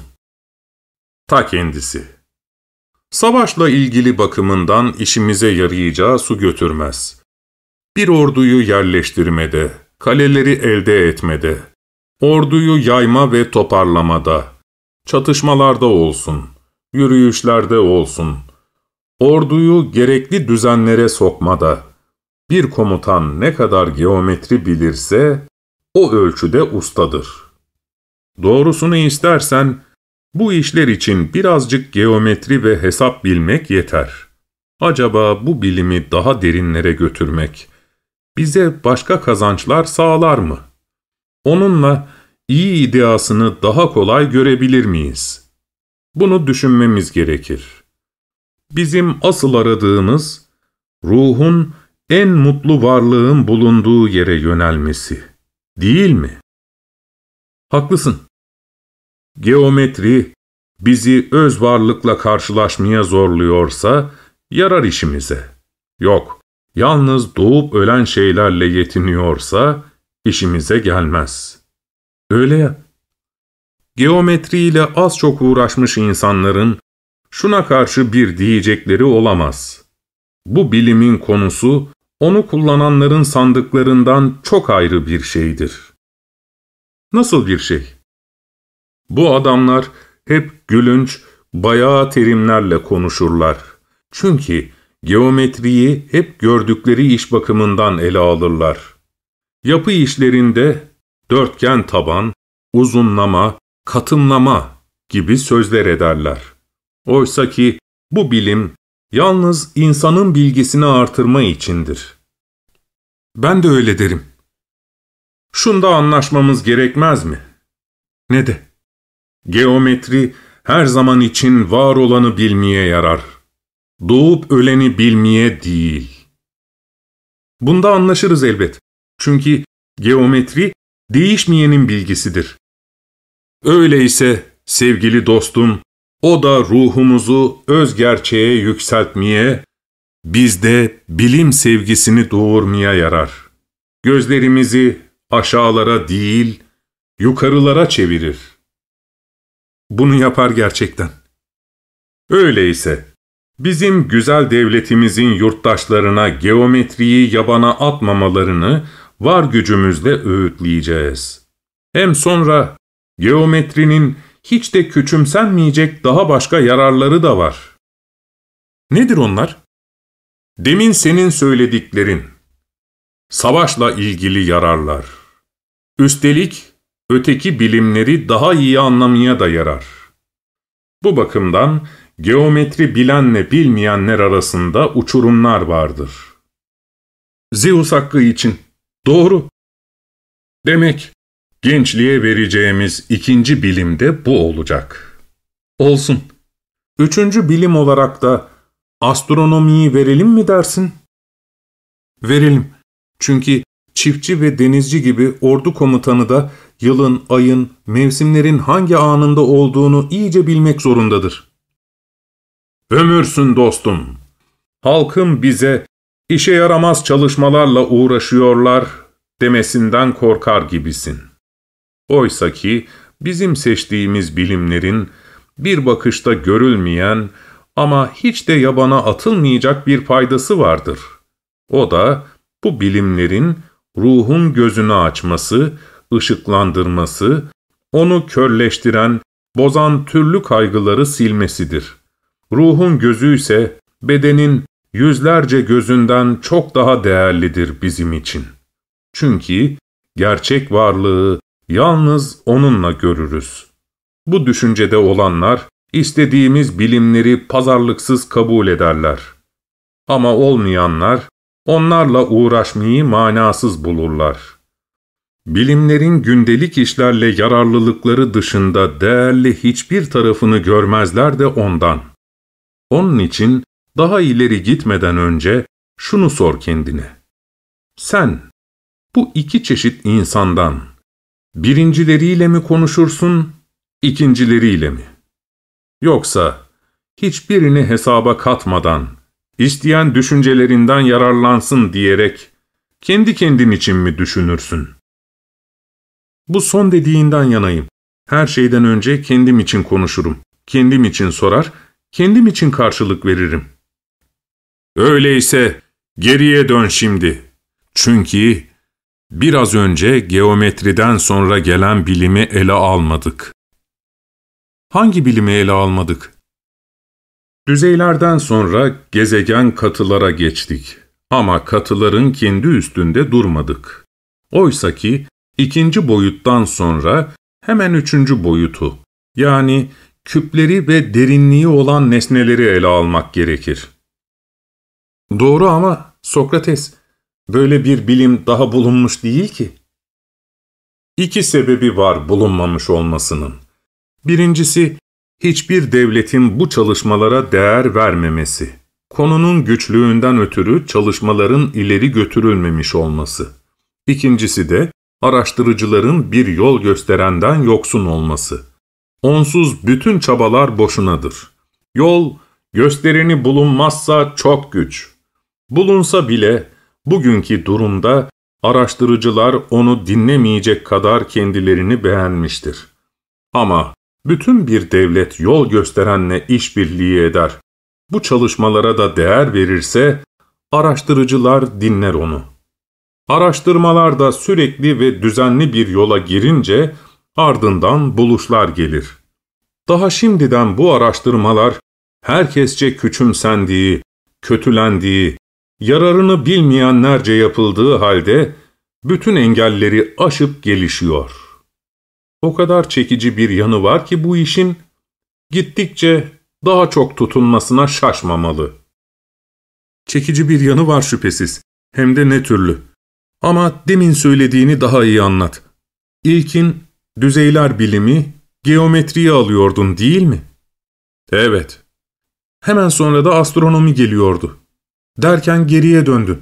Ta kendisi. Savaşla ilgili bakımından işimize yarayacağı su götürmez. Bir orduyu yerleştirmede, kaleleri elde etmede, orduyu yayma ve toparlamada, çatışmalarda olsun, yürüyüşlerde olsun, orduyu gerekli düzenlere sokmada, bir komutan ne kadar geometri bilirse, o ölçüde ustadır. Doğrusunu istersen, bu işler için birazcık geometri ve hesap bilmek yeter. Acaba bu bilimi daha derinlere götürmek, bize başka kazançlar sağlar mı? Onunla iyi ideasını daha kolay görebilir miyiz? Bunu düşünmemiz gerekir. Bizim asıl aradığımız, ruhun en mutlu varlığın bulunduğu yere yönelmesi, değil mi? Haklısın. Geometri bizi öz varlıkla karşılaşmaya zorluyorsa yarar işimize. Yok, yalnız doğup ölen şeylerle yetiniyorsa işimize gelmez. Öyle ya. Geometriyle az çok uğraşmış insanların şuna karşı bir diyecekleri olamaz. Bu bilimin konusu onu kullananların sandıklarından çok ayrı bir şeydir. Nasıl bir şey? Bu adamlar hep gülünç, bayağı terimlerle konuşurlar. Çünkü geometriyi hep gördükleri iş bakımından ele alırlar. Yapı işlerinde dörtgen taban, uzunlama, katımlama gibi sözler ederler. Oysa ki bu bilim yalnız insanın bilgisini artırma içindir. Ben de öyle derim. Şunda anlaşmamız gerekmez mi? Ne de? Geometri her zaman için var olanı bilmeye yarar. Doğup öleni bilmeye değil. Bunda anlaşırız elbet. Çünkü geometri değişmeyenin bilgisidir. Öyleyse sevgili dostum, o da ruhumuzu öz gerçeğe yükseltmeye, bizde bilim sevgisini doğurmaya yarar. Gözlerimizi aşağılara değil, yukarılara çevirir. Bunu yapar gerçekten. Öyleyse bizim güzel devletimizin yurttaşlarına geometriyi yabana atmamalarını var gücümüzle öğütleyeceğiz. Hem sonra geometrinin hiç de küçümsenmeyecek daha başka yararları da var. Nedir onlar? Demin senin söylediklerin. Savaşla ilgili yararlar. Üstelik öteki bilimleri daha iyi anlamaya da yarar. Bu bakımdan geometri bilenle bilmeyenler arasında uçurumlar vardır. Zeus hakkı için. Doğru. Demek gençliğe vereceğimiz ikinci bilim de bu olacak. Olsun. Üçüncü bilim olarak da astronomiyi verelim mi dersin? Verelim. Çünkü çiftçi ve denizci gibi ordu komutanı da yılın, ayın, mevsimlerin hangi anında olduğunu iyice bilmek zorundadır. Ömürsün dostum. Halkım bize işe yaramaz çalışmalarla uğraşıyorlar demesinden korkar gibisin. Oysa ki bizim seçtiğimiz bilimlerin bir bakışta görülmeyen ama hiç de yabana atılmayacak bir faydası vardır. O da bu bilimlerin ruhun gözünü açması, ışıklandırması, onu körleştiren, bozan türlü kaygıları silmesidir. Ruhun gözü ise bedenin yüzlerce gözünden çok daha değerlidir bizim için. Çünkü gerçek varlığı yalnız onunla görürüz. Bu düşüncede olanlar istediğimiz bilimleri pazarlıksız kabul ederler. Ama olmayanlar onlarla uğraşmayı manasız bulurlar. Bilimlerin gündelik işlerle yararlılıkları dışında değerli hiçbir tarafını görmezler de ondan. Onun için daha ileri gitmeden önce şunu sor kendine. Sen bu iki çeşit insandan birincileriyle mi konuşursun, ikincileriyle mi? Yoksa hiçbirini hesaba katmadan, isteyen düşüncelerinden yararlansın diyerek kendi kendin için mi düşünürsün? Bu son dediğinden yanayım. Her şeyden önce kendim için konuşurum. Kendim için sorar, kendim için karşılık veririm. Öyleyse geriye dön şimdi. Çünkü biraz önce geometriden sonra gelen bilimi ele almadık. Hangi bilimi ele almadık? Düzeylerden sonra gezegen katılara geçtik. Ama katıların kendi üstünde durmadık. Oysa ki ikinci boyuttan sonra hemen üçüncü boyutu, yani küpleri ve derinliği olan nesneleri ele almak gerekir. Doğru ama Sokrates, böyle bir bilim daha bulunmuş değil ki. İki sebebi var bulunmamış olmasının. Birincisi, hiçbir devletin bu çalışmalara değer vermemesi. konunun güçlüğünden ötürü çalışmaların ileri götürülmemiş olması. İkincisi de araştırıcıların bir yol gösterenden yoksun olması. Onsuz bütün çabalar boşunadır. Yol, göstereni bulunmazsa çok güç. Bulunsa bile bugünkü durumda araştırıcılar onu dinlemeyecek kadar kendilerini beğenmiştir. Ama bütün bir devlet yol gösterenle işbirliği eder. Bu çalışmalara da değer verirse araştırıcılar dinler onu. Araştırmalar da sürekli ve düzenli bir yola girince ardından buluşlar gelir. Daha şimdiden bu araştırmalar herkesçe küçümsendiği, kötülendiği, yararını bilmeyenlerce yapıldığı halde bütün engelleri aşıp gelişiyor. O kadar çekici bir yanı var ki bu işin, gittikçe daha çok tutunmasına şaşmamalı. Çekici bir yanı var şüphesiz, hem de ne türlü. Ama demin söylediğini daha iyi anlat. İlkin düzeyler bilimi, geometriyi alıyordun değil mi? Evet. Hemen sonra da astronomi geliyordu. Derken geriye döndün.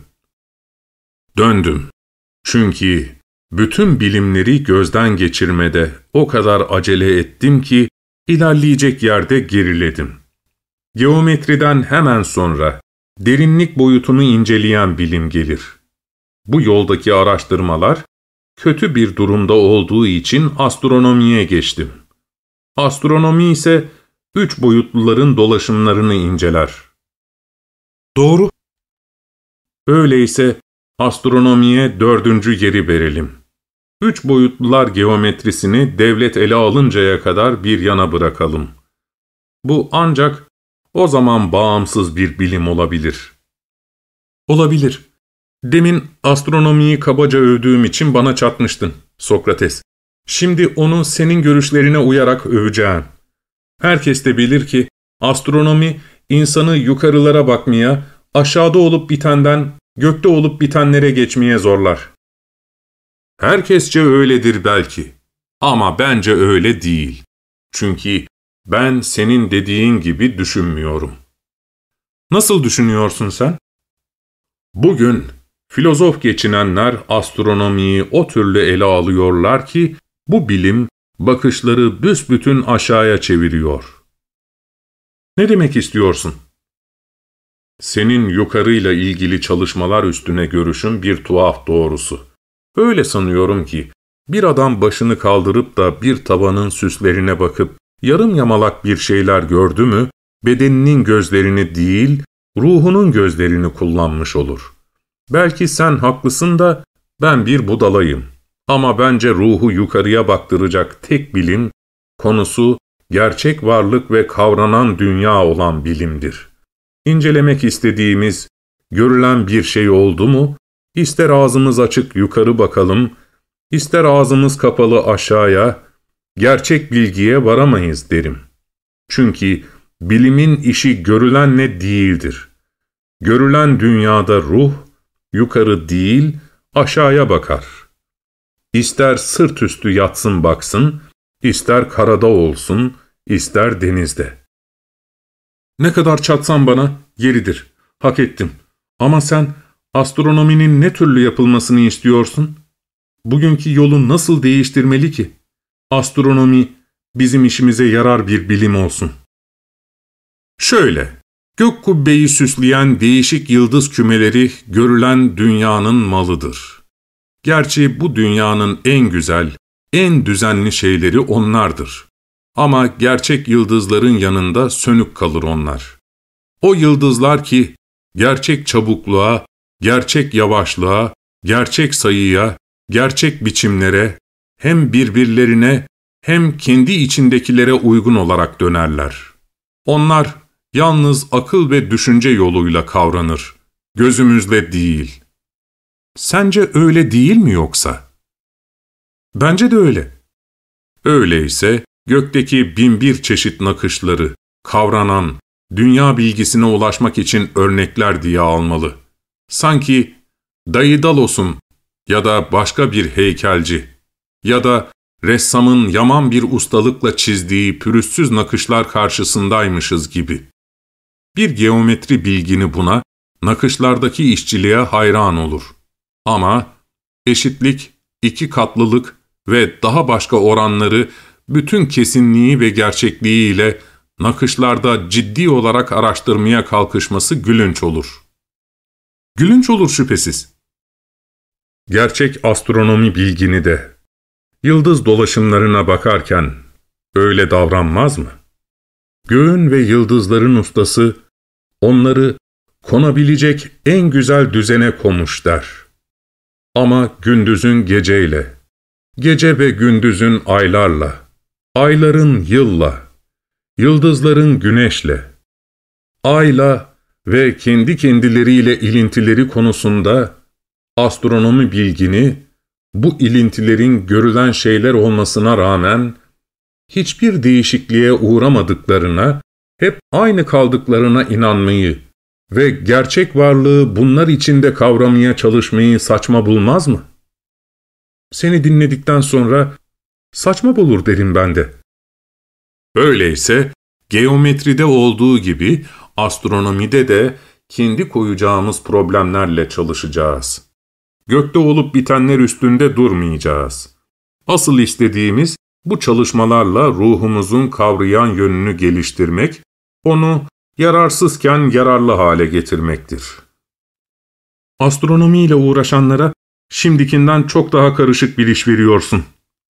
Döndüm. Çünkü bütün bilimleri gözden geçirmede o kadar acele ettim ki ilerleyecek yerde geriledim. Geometriden hemen sonra derinlik boyutunu inceleyen bilim gelir. Bu yoldaki araştırmalar kötü bir durumda olduğu için astronomiye geçtim. Astronomi ise üç boyutluların dolaşımlarını inceler. Doğru. Öyleyse astronomiye dördüncü yeri verelim. Üç boyutlular geometrisini devlet ele alıncaya kadar bir yana bırakalım. Bu ancak o zaman bağımsız bir bilim olabilir. Olabilir. Demin astronomiyi kabaca övdüğüm için bana çatmıştın, Sokrates. Şimdi onu senin görüşlerine uyarak öveceğim. Herkes de bilir ki astronomi insanı yukarılara bakmaya, aşağıda olup bitenden gökte olup bitenlere geçmeye zorlar. Herkesçe öyledir belki. Ama bence öyle değil. Çünkü ben senin dediğin gibi düşünmüyorum. Nasıl düşünüyorsun sen? Bugün filozof geçinenler astronomiyi o türlü ele alıyorlar ki bu bilim bakışları büsbütün aşağıya çeviriyor. Ne demek istiyorsun? Senin yukarıyla ilgili çalışmalar üstüne görüşün bir tuhaf doğrusu. Öyle sanıyorum ki bir adam başını kaldırıp da bir tavanın süslerine bakıp yarım yamalak bir şeyler gördü mü, bedeninin gözlerini değil, ruhunun gözlerini kullanmış olur. Belki sen haklısın da ben bir budalayım. Ama bence ruhu yukarıya baktıracak tek bilim, konusu gerçek varlık ve kavranan dünya olan bilimdir. İncelemek istediğimiz, görülen bir şey oldu mu, ister ağzımız açık yukarı bakalım, ister ağzımız kapalı aşağıya, gerçek bilgiye varamayız derim. Çünkü bilimin işi görülenle değildir. Görülen dünyada ruh, yukarı değil, aşağıya bakar. İster sırt üstü yatsın baksın, ister karada olsun, ister denizde. Ne kadar çatsan bana, yeridir. Hak ettim. Ama sen astronominin ne türlü yapılmasını istiyorsun? Bugünkü yolu nasıl değiştirmeli ki? Astronomi bizim işimize yarar bir bilim olsun. Şöyle, gök kubbeyi süsleyen değişik yıldız kümeleri görülen dünyanın malıdır. Gerçi bu dünyanın en güzel, en düzenli şeyleri onlardır. Ama gerçek yıldızların yanında sönük kalır onlar. O yıldızlar ki gerçek çabukluğa, gerçek yavaşlığa, gerçek sayıya, gerçek biçimlere, hem birbirlerine hem kendi içindekilere uygun olarak dönerler. Onlar yalnız akıl ve düşünce yoluyla kavranır, gözümüzle değil. Sence öyle değil mi yoksa? Bence de öyle. Öyleyse gökteki binbir çeşit nakışları, kavranan, dünya bilgisine ulaşmak için örnekler diye almalı. Sanki Daidalos'un ya da başka bir heykelci ya da ressamın yaman bir ustalıkla çizdiği pürüzsüz nakışlar karşısındaymışız gibi. Bir geometri bilgini buna, nakışlardaki işçiliğe hayran olur. Ama eşitlik, iki katlılık ve daha başka oranları bütün kesinliği ve gerçekliğiyle nakışlarda ciddi olarak araştırmaya kalkışması gülünç olur. Gülünç olur şüphesiz. Gerçek astronomi bilgini de, yıldız dolaşımlarına bakarken öyle davranmaz mı? Göğün ve yıldızların ustası, onları konabilecek en güzel düzene komuş der. Ama gündüzün geceyle, gece ve gündüzün aylarla, ayların yılla, yıldızların güneşle, ayla ve kendi kendileriyle ilintileri konusunda astronomi bilgini, bu ilintilerin görülen şeyler olmasına rağmen hiçbir değişikliğe uğramadıklarına, hep aynı kaldıklarına inanmayı ve gerçek varlığı bunlar içinde kavramaya çalışmayı saçma bulmaz mı? Seni dinledikten sonra saçma bulur derim ben de. Öyleyse geometride olduğu gibi astronomide de kendi koyacağımız problemlerle çalışacağız. Gökte olup bitenler üstünde durmayacağız. Asıl istediğimiz bu çalışmalarla ruhumuzun kavrayan yönünü geliştirmek, onu yararsızken yararlı hale getirmektir. Astronomiyle uğraşanlara şimdikinden çok daha karışık bir iş veriyorsun.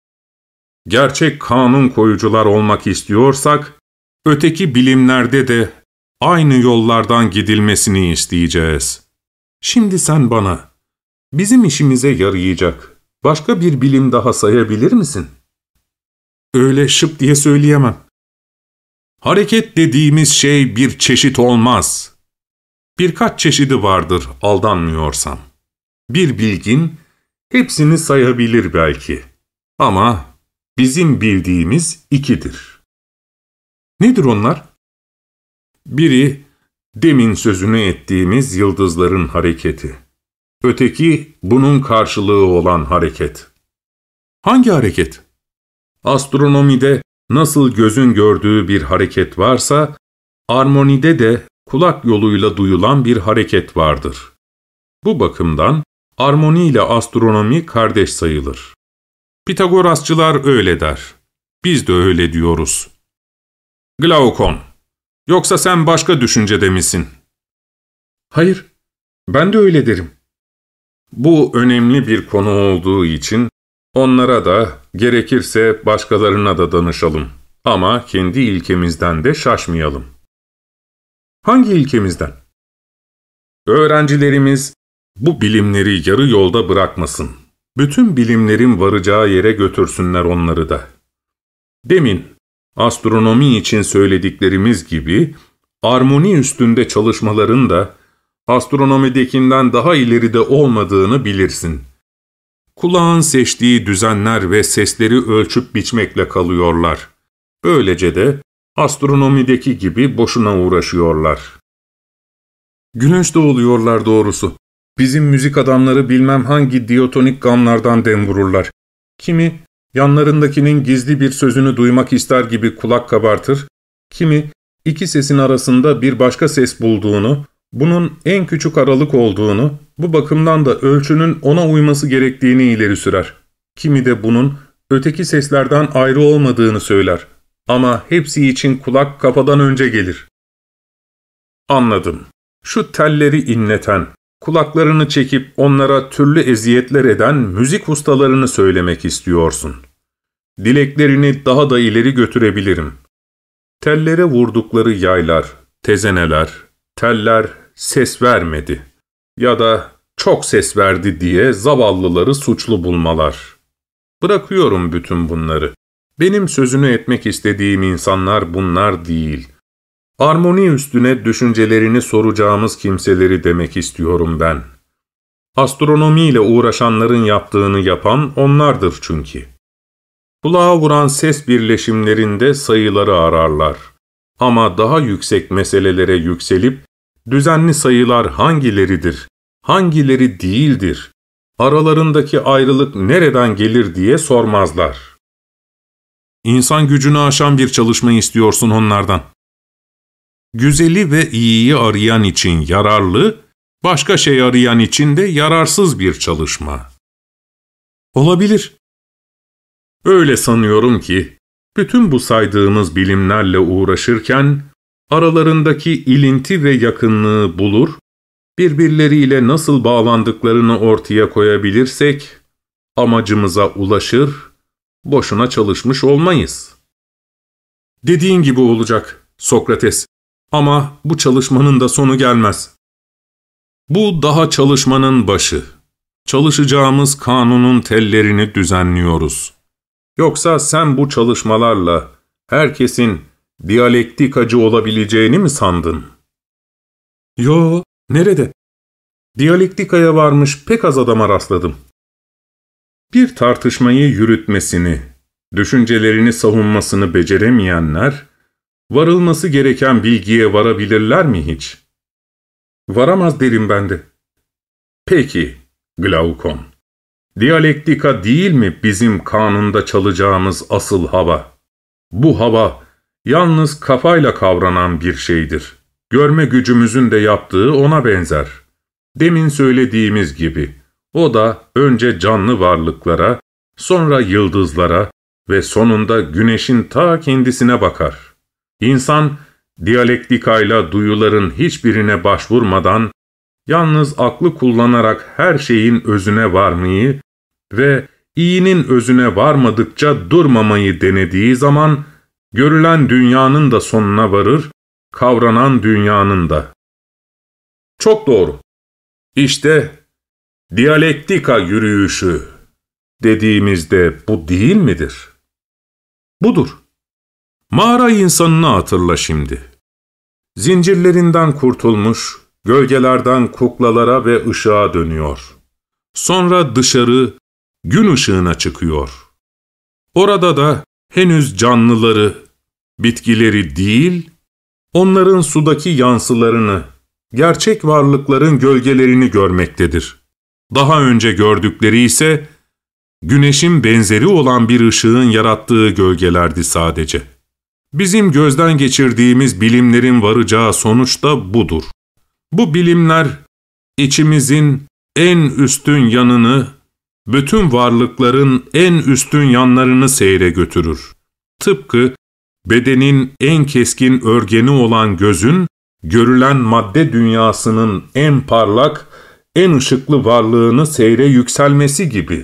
Gerçek kanun koyucular olmak istiyorsak, öteki bilimlerde de aynı yollardan gidilmesini isteyeceğiz. Şimdi sen bana, bizim işimize yarayacak başka bir bilim daha sayabilir misin? Öyle şıp diye söyleyemem. Hareket dediğimiz şey bir çeşit olmaz. Birkaç çeşidi vardır aldanmıyorsam. Bir bilgin hepsini sayabilir belki. Ama bizim bildiğimiz ikidir. Nedir onlar? Biri, demin sözünü ettiğimiz yıldızların hareketi. Öteki, bunun karşılığı olan hareket. Hangi hareket? Astronomide nasıl gözün gördüğü bir hareket varsa, armonide de kulak yoluyla duyulan bir hareket vardır. Bu bakımdan armoni ile astronomi kardeş sayılır. Pitagorasçılar öyle der. Biz de öyle diyoruz. Glaukon, yoksa sen başka düşüncede misin? Hayır, ben de öyle derim. Bu önemli bir konu olduğu için onlara da, gerekirse başkalarına da danışalım. Ama kendi ilkemizden de şaşmayalım. Hangi ilkemizden? Öğrencilerimiz bu bilimleri yarı yolda bırakmasın. Bütün bilimlerin varacağı yere götürsünler onları da. Demin astronomi için söylediklerimiz gibi, armoni üstünde çalışmaların da astronomidekinden daha ileride olmadığını bilirsin. Kulağın seçtiği düzenler ve sesleri ölçüp biçmekle kalıyorlar. Böylece de astronomideki gibi boşuna uğraşıyorlar. Gülünç de oluyorlar doğrusu. Bizim müzik adamları bilmem hangi diatonik gamlardan dem vururlar. Kimi yanlarındakinin gizli bir sözünü duymak ister gibi kulak kabartır, kimi iki sesin arasında bir başka ses bulduğunu, bunun en küçük aralık olduğunu, bu bakımdan da ölçünün ona uyması gerektiğini ileri sürer. Kimi de bunun öteki seslerden ayrı olmadığını söyler. Ama hepsi için kulak kafadan önce gelir. Anladım. Şu telleri inleten, kulaklarını çekip onlara türlü eziyetler eden müzik ustalarını söylemek istiyorsun. Dileklerini daha da ileri götürebilirim. Tellere vurdukları yaylar, tezeneler, teller ses vermedi ya da çok ses verdi diye zavallıları suçlu bulmalar. Bırakıyorum bütün bunları. Benim sözünü etmek istediğim insanlar bunlar değil. Armoni üstüne düşüncelerini soracağımız kimseleri demek istiyorum ben. Astronomiyle uğraşanların yaptığını yapan onlardır çünkü. Kulağa vuran ses birleşimlerinde sayıları ararlar. Ama daha yüksek meselelere yükselip, düzenli sayılar hangileridir, hangileri değildir, aralarındaki ayrılık nereden gelir diye sormazlar. İnsan gücünü aşan bir çalışma istiyorsun onlardan. güzeli ve iyiyi arayan için yararlı, başka şey arayan için de yararsız bir çalışma. Olabilir. Öyle sanıyorum ki, bütün bu saydığımız bilimlerle uğraşırken, aralarındaki ilinti ve yakınlığı bulur, birbirleriyle nasıl bağlandıklarını ortaya koyabilirsek, amacımıza ulaşır, boşuna çalışmış olmayız. Dediğin gibi olacak Sokrates, ama bu çalışmanın da sonu gelmez. Bu daha çalışmanın başı. Çalışacağımız kanunun tellerini düzenliyoruz. Yoksa sen bu çalışmalarla herkesin diyalektikacı olabileceğini mi sandın? Yo, nerede? Diyalektikaya varmış pek az adama rastladım. Bir tartışmayı yürütmesini, düşüncelerini savunmasını beceremeyenler, varılması gereken bilgiye varabilirler mi hiç? Varamaz derim ben de. Peki, Glaukon, diyalektika değil mi bizim kanunda çalacağımız asıl hava? Bu hava, yalnız kafayla kavranan bir şeydir. Görme gücümüzün de yaptığı ona benzer. Demin söylediğimiz gibi, o da önce canlı varlıklara, sonra yıldızlara ve sonunda güneşin ta kendisine bakar. İnsan, diyalektikayla duyuların hiçbirine başvurmadan, yalnız aklı kullanarak her şeyin özüne varmayı ve iyinin özüne varmadıkça durmamayı denediği zaman, görülen dünyanın da sonuna varır, kavranan dünyanın da. Çok doğru. İşte diyalektika yürüyüşü dediğimizde bu değil midir? Budur. Mağara insanını hatırla şimdi. Zincirlerinden kurtulmuş, gölgelerden kuklalara ve ışığa dönüyor. Sonra dışarı, gün ışığına çıkıyor. Orada da henüz canlıları, bitkileri değil, onların sudaki yansılarını, gerçek varlıkların gölgelerini görmektedir. Daha önce gördükleri ise, güneşin benzeri olan bir ışığın yarattığı gölgelerdi sadece. Bizim gözden geçirdiğimiz bilimlerin varacağı sonuç da budur. Bu bilimler, içimizin en üstün yanını, bütün varlıkların en üstün yanlarını seyre götürür. Tıpkı bedenin en keskin örgeni olan gözün, görülen madde dünyasının en parlak, en ışıklı varlığını seyre yükselmesi gibi.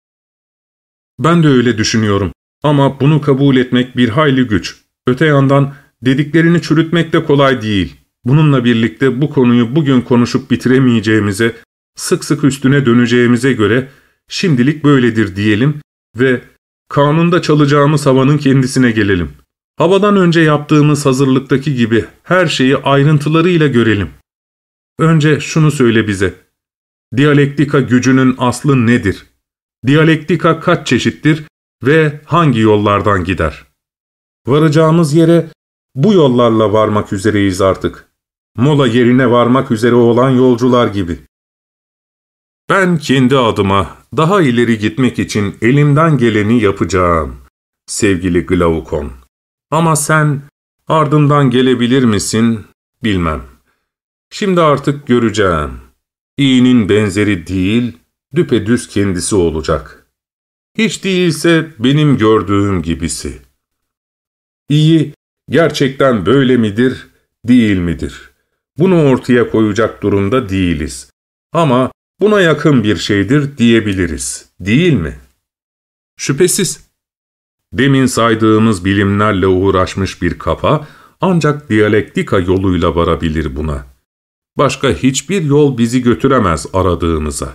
Ben de öyle düşünüyorum ama bunu kabul etmek bir hayli güç. Öte yandan dediklerini çürütmek de kolay değil. Bununla birlikte bu konuyu bugün konuşup bitiremeyeceğimize, sık sık üstüne döneceğimize göre şimdilik böyledir diyelim ve kanunda çalacağımız havanın kendisine gelelim. Havadan önce yaptığımız hazırlıktaki gibi her şeyi ayrıntılarıyla görelim. Önce şunu söyle bize. Diyalektika gücünün aslı nedir? Diyalektika kaç çeşittir ve hangi yollardan gider? Varacağımız yere bu yollarla varmak üzereyiz artık. Mola yerine varmak üzere olan yolcular gibi. Ben kendi adıma daha ileri gitmek için elimden geleni yapacağım, sevgili Glaukon. Ama sen ardından gelebilir misin bilmem. Şimdi artık göreceğim. İyinin benzeri değil, düpedüz kendisi olacak. Hiç değilse benim gördüğüm gibisi. İyi gerçekten böyle midir, değil midir? Bunu ortaya koyacak durumda değiliz. Ama buna yakın bir şeydir diyebiliriz, değil mi? Şüphesiz. Demin saydığımız bilimlerle uğraşmış bir kafa ancak diyalektika yoluyla varabilir buna. Başka hiçbir yol bizi götüremez aradığımıza.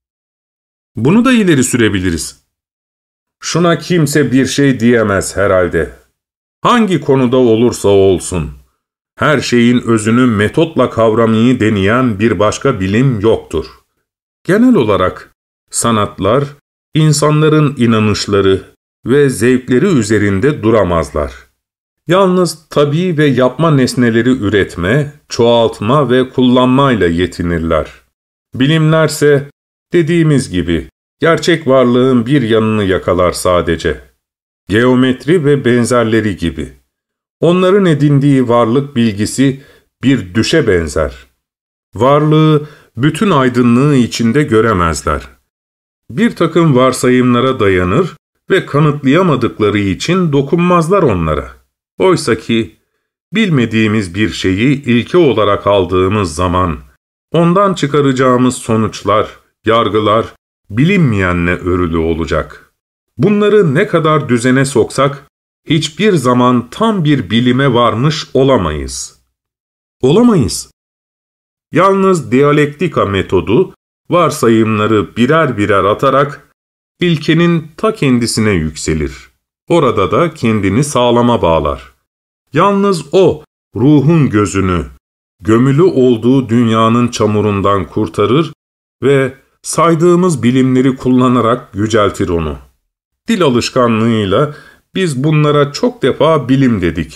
Bunu da ileri sürebiliriz. Şuna kimse bir şey diyemez herhalde. Hangi konuda olursa olsun, her şeyin özünü metotla kavramayı deneyen bir başka bilim yoktur. Genel olarak sanatlar, insanların inanışları ve zevkleri üzerinde duramazlar. Yalnız tabii ve yapma nesneleri üretme, çoğaltma ve kullanmayla yetinirler. Bilimlerse, dediğimiz gibi, gerçek varlığın bir yanını yakalar sadece. Geometri ve benzerleri gibi. Onların edindiği varlık bilgisi bir düşe benzer. Varlığı bütün aydınlığı içinde göremezler. Bir takım varsayımlara dayanır ve kanıtlayamadıkları için dokunmazlar onlara. Oysaki bilmediğimiz bir şeyi ilke olarak aldığımız zaman ondan çıkaracağımız sonuçlar, yargılar bilinmeyenle örülü olacak. Bunları ne kadar düzene soksak hiçbir zaman tam bir bilime varmış olamayız. Olamayız. Yalnız diyalektika metodu varsayımları birer birer atarak ilkenin ta kendisine yükselir. Orada da kendini sağlama bağlar. Yalnız o ruhun gözünü gömülü olduğu dünyanın çamurundan kurtarır ve saydığımız bilimleri kullanarak yüceltir onu. Dil alışkanlığıyla biz bunlara çok defa bilim dedik.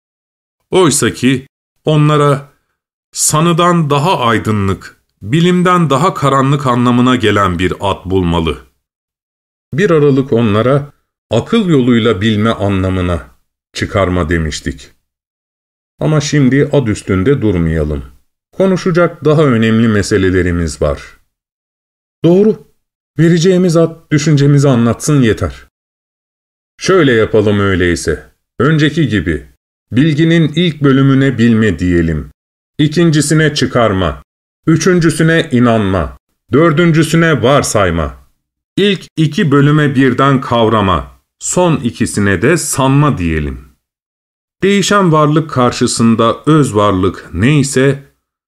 Oysaki onlara sanıdan daha aydınlık, bilimden daha karanlık anlamına gelen bir ad bulmalı. Bir aralık onlara akıl yoluyla bilme anlamına çıkarma demiştik. Ama şimdi ad üstünde durmayalım. Konuşacak daha önemli meselelerimiz var. Doğru, vereceğimiz ad düşüncemizi anlatsın yeter. Şöyle yapalım öyleyse. Önceki gibi. Bilginin ilk bölümüne bilme diyelim. İkincisine çıkarma. Üçüncüsüne inanma. Dördüncüsüne varsayma. İlk iki bölüme birden kavrama. Son ikisine de sanma diyelim. Değişen varlık karşısında öz varlık neyse,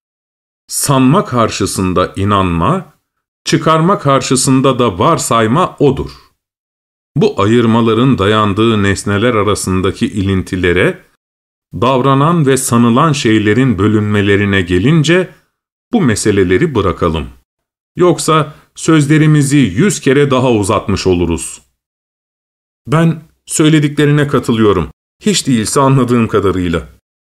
sanma karşısında inanma, çıkarma karşısında da varsayma odur. Bu ayırmaların dayandığı nesneler arasındaki ilintilere, davranan ve sanılan şeylerin bölünmelerine gelince bu meseleleri bırakalım. Yoksa sözlerimizi yüz kere daha uzatmış oluruz. Ben söylediklerine katılıyorum. Hiç değilse anladığım kadarıyla.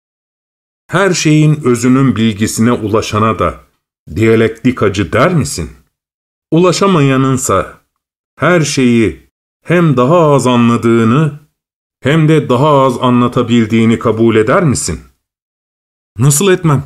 Her şeyin özünün bilgisine ulaşana da diyalektikacı der misin? Ulaşamayanınsa her şeyi hem daha az anladığını hem de daha az anlatabildiğini kabul eder misin? Nasıl etmem?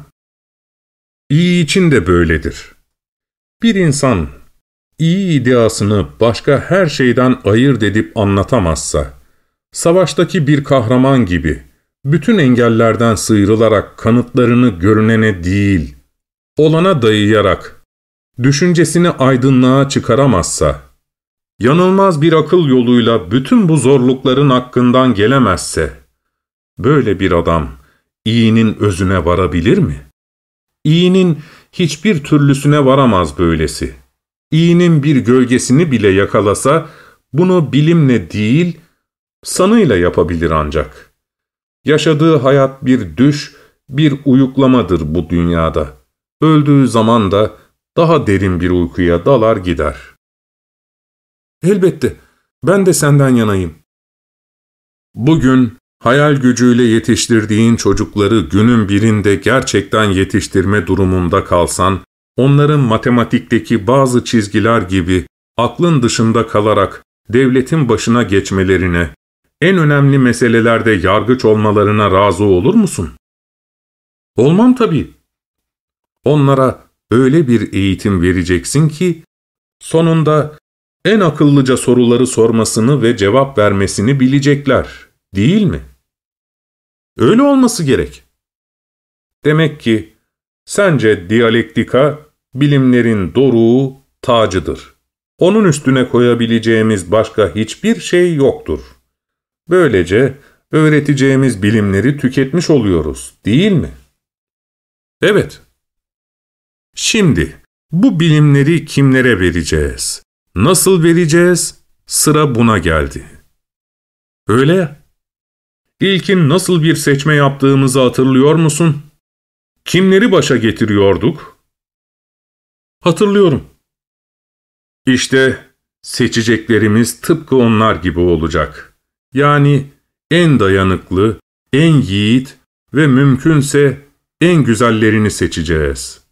İyi için de böyledir. Bir insan iyi ideasını başka her şeyden ayırt edip anlatamazsa, savaştaki bir kahraman gibi bütün engellerden sıyrılarak kanıtlarını görünene değil, olana dayayarak düşüncesini aydınlığa çıkaramazsa, yanılmaz bir akıl yoluyla bütün bu zorlukların hakkından gelemezse, böyle bir adam iyinin özüne varabilir mi? İyinin hiçbir türlüsüne varamaz böylesi. İyinin bir gölgesini bile yakalasa, bunu bilimle değil, sanıyla yapabilir ancak. Yaşadığı hayat bir düş, bir uyuklamadır bu dünyada. Öldüğü zaman da daha derin bir uykuya dalar gider. Elbette, ben de senden yanayım. Bugün hayal gücüyle yetiştirdiğin çocukları günün birinde gerçekten yetiştirme durumunda kalsan, onların matematikteki bazı çizgiler gibi aklın dışında kalarak devletin başına geçmelerine, en önemli meselelerde yargıç olmalarına razı olur musun? Olmam tabii. Onlara öyle bir eğitim vereceksin ki, sonunda en akıllıca soruları sormasını ve cevap vermesini bilecekler, değil mi? Öyle olması gerek. Demek ki, sence diyalektika, bilimlerin doruğu, tacıdır. Onun üstüne koyabileceğimiz başka hiçbir şey yoktur. Böylece öğreteceğimiz bilimleri tüketmiş oluyoruz, değil mi? Evet. Şimdi bu bilimleri kimlere vereceğiz? Nasıl vereceğiz? Sıra buna geldi. Öyle ya. İlkin nasıl bir seçme yaptığımızı hatırlıyor musun? Kimleri başa getiriyorduk? Hatırlıyorum. İşte seçeceklerimiz tıpkı onlar gibi olacak. Yani en dayanıklı, en yiğit ve mümkünse en güzellerini seçeceğiz.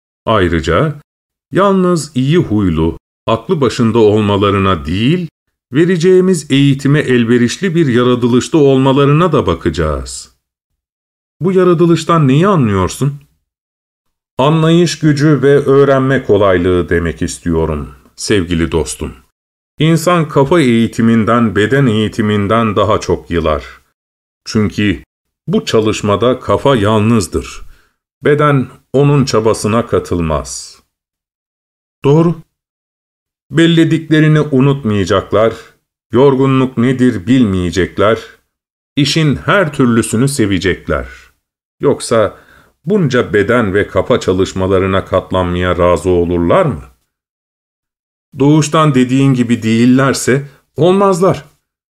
Ayrıca yalnız iyi huylu, aklı başında olmalarına değil vereceğimiz eğitime elverişli bir yaratılışta olmalarına da bakacağız. Bu yaratılıştan neyi anlıyorsun? Anlayış gücü ve öğrenme kolaylığı demek istiyorum, sevgili dostum. İnsan kafa eğitiminden, beden eğitiminden daha çok yılar. Çünkü bu çalışmada kafa yalnızdır. Beden onun çabasına katılmaz. Doğru. Bellediklerini unutmayacaklar, yorgunluk nedir bilmeyecekler, işin her türlüsünü sevecekler. Yoksa bunca beden ve kafa çalışmalarına katlanmaya razı olurlar mı? Doğuştan dediğin gibi değillerse olmazlar.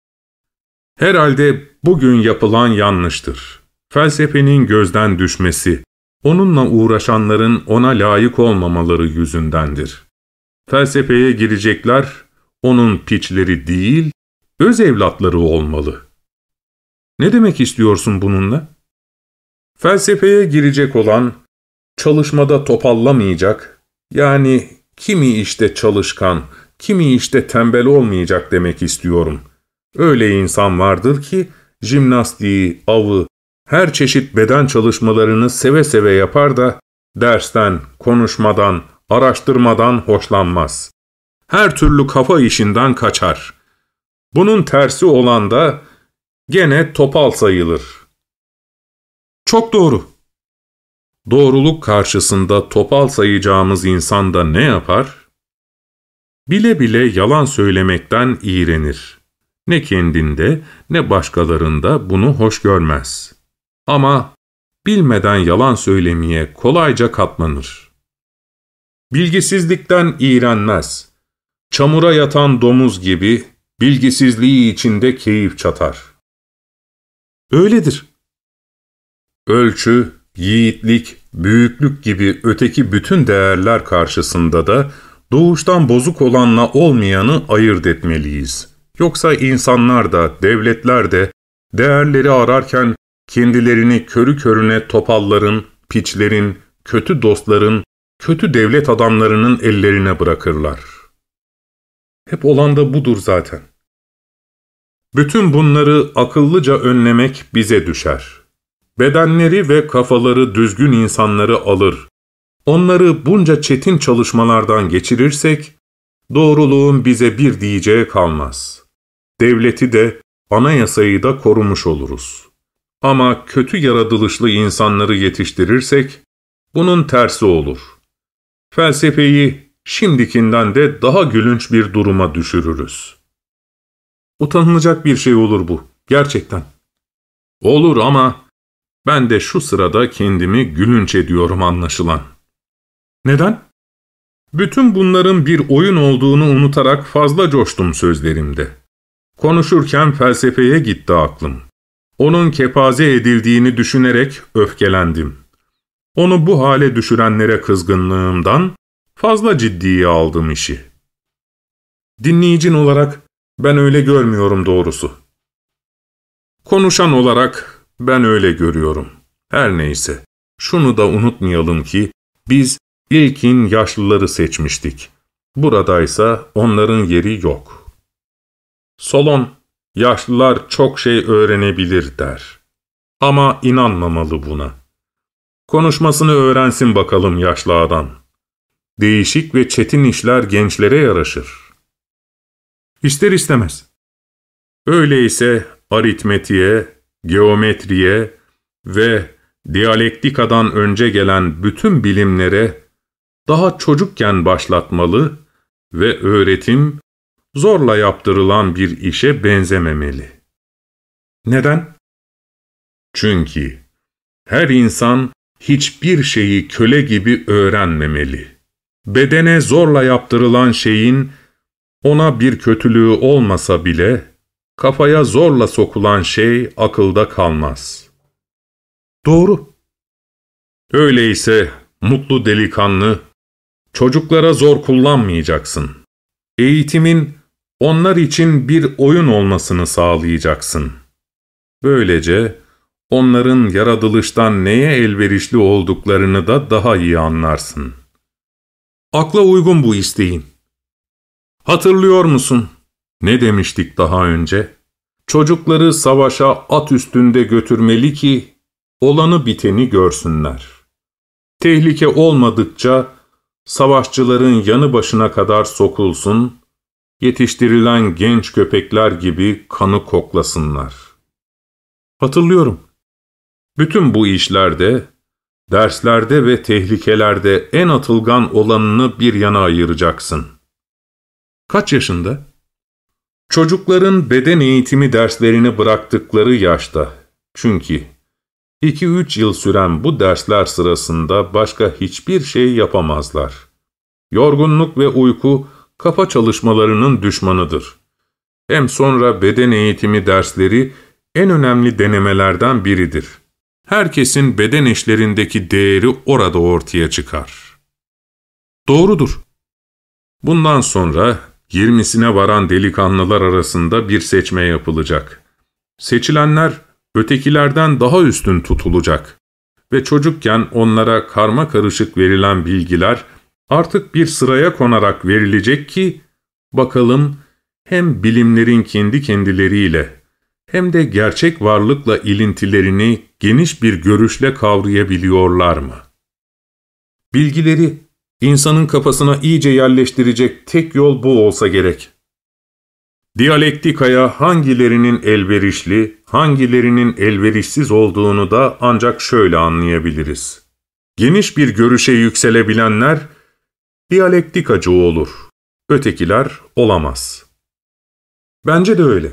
Herhalde bugün yapılan yanlıştır. Felsefenin gözden düşmesi, onunla uğraşanların ona layık olmamaları yüzündendir. Felsefeye girecekler, onun piçleri değil, öz evlatları olmalı. Ne demek istiyorsun bununla? Felsefeye girecek olan, çalışmada topallamayacak, yani kimi işte çalışkan, kimi işte tembel olmayacak demek istiyorum. Öyle insan vardır ki, jimnastiği, avı, her çeşit beden çalışmalarını seve seve yapar da, dersten, konuşmadan, araştırmadan hoşlanmaz. Her türlü kafa işinden kaçar. Bunun tersi olan da gene topal sayılır. Çok doğru. Doğruluk karşısında topal sayacağımız insan da ne yapar? Bile bile yalan söylemekten iğrenir. Ne kendinde ne başkalarında bunu hoş görmez. Ama bilmeden yalan söylemeye kolayca katlanır. Bilgisizlikten iğrenmez. Çamura yatan domuz gibi bilgisizliği içinde keyif çatar. Öyledir. Ölçü, yiğitlik, büyüklük gibi öteki bütün değerler karşısında da doğuştan bozuk olanla olmayanı ayırt etmeliyiz. Yoksa insanlar da, devletler de değerleri ararken kendilerini körü körüne topalların, piçlerin, kötü dostların, kötü devlet adamlarının ellerine bırakırlar. Hep olan da budur zaten. Bütün bunları akıllıca önlemek bize düşer. Bedenleri ve kafaları düzgün insanları alır. Onları bunca çetin çalışmalardan geçirirsek, doğruluğun bize bir diyeceği kalmaz. Devleti de, anayasayı da korumuş oluruz. Ama kötü yaratılışlı insanları yetiştirirsek, bunun tersi olur. Felsefeyi şimdikinden de daha gülünç bir duruma düşürürüz. Utanılacak bir şey olur bu, gerçekten. Olur ama ben de şu sırada kendimi gülünç ediyorum anlaşılan. Neden? Bütün bunların bir oyun olduğunu unutarak fazla coştum sözlerimde. Konuşurken felsefeye gitti aklım. Onun kepaze edildiğini düşünerek öfkelendim. Onu bu hale düşürenlere kızgınlığımdan fazla ciddiye aldım işi. Dinleyicin olarak ben öyle görmüyorum doğrusu. Konuşan olarak ben öyle görüyorum. Her neyse, şunu da unutmayalım ki biz ilkin yaşlıları seçmiştik. Buradaysa onların yeri yok. Solon, yaşlılar çok şey öğrenebilir der. Ama inanmamalı buna. Konuşmasını öğrensin bakalım yaşlı adam. Değişik ve çetin işler gençlere yaraşır. İster istemez. Öyleyse aritmetiğe, geometriye ve diyalektikadan önce gelen bütün bilimlere daha çocukken başlatmalı ve öğretim zorla yaptırılan bir işe benzememeli. Neden? Çünkü her insan hiçbir şeyi köle gibi öğrenmemeli. Bedene zorla yaptırılan şeyin ona bir kötülüğü olmasa bile kafaya zorla sokulan şey akılda kalmaz. Doğru. Öyleyse mutlu delikanlı, çocuklara zor kullanmayacaksın. Eğitimin onlar için bir oyun olmasını sağlayacaksın. Böylece onların yaratılıştan neye elverişli olduklarını da daha iyi anlarsın. Akla uygun bu isteğin. Hatırlıyor musun? Ne demiştik daha önce? Çocukları savaşa at üstünde götürmeli ki olanı biteni görsünler. Tehlike olmadıkça savaşçıların yanı başına kadar sokulsun, yetiştirilen genç köpekler gibi kanı koklasınlar. Hatırlıyorum. Bütün bu işlerde, derslerde ve tehlikelerde en atılgan olanını bir yana ayıracaksın. Kaç yaşında? Çocukların beden eğitimi derslerini bıraktıkları yaşta. Çünkü iki üç yıl süren bu dersler sırasında başka hiçbir şey yapamazlar. Yorgunluk ve uyku kafa çalışmalarının düşmanıdır. Hem sonra beden eğitimi dersleri en önemli denemelerden biridir. Herkesin beden işlerindeki değeri orada ortaya çıkar. Doğrudur. Bundan sonra yirmisine varan delikanlılar arasında bir seçme yapılacak. Seçilenler ötekilerden daha üstün tutulacak ve çocukken onlara karma karışık verilen bilgiler artık bir sıraya konarak verilecek ki, bakalım hem bilimlerin kendi kendileriyle hem de gerçek varlıkla ilintilerini geniş bir görüşle kavrayabiliyorlar mı? Bilgileri insanın kafasına iyice yerleştirecek tek yol bu olsa gerek. Diyalektikaya hangilerinin elverişli, hangilerinin elverişsiz olduğunu da ancak şöyle anlayabiliriz. Geniş bir görüşe yükselebilenler diyalektikacı olur, ötekiler olamaz. Bence de öyle.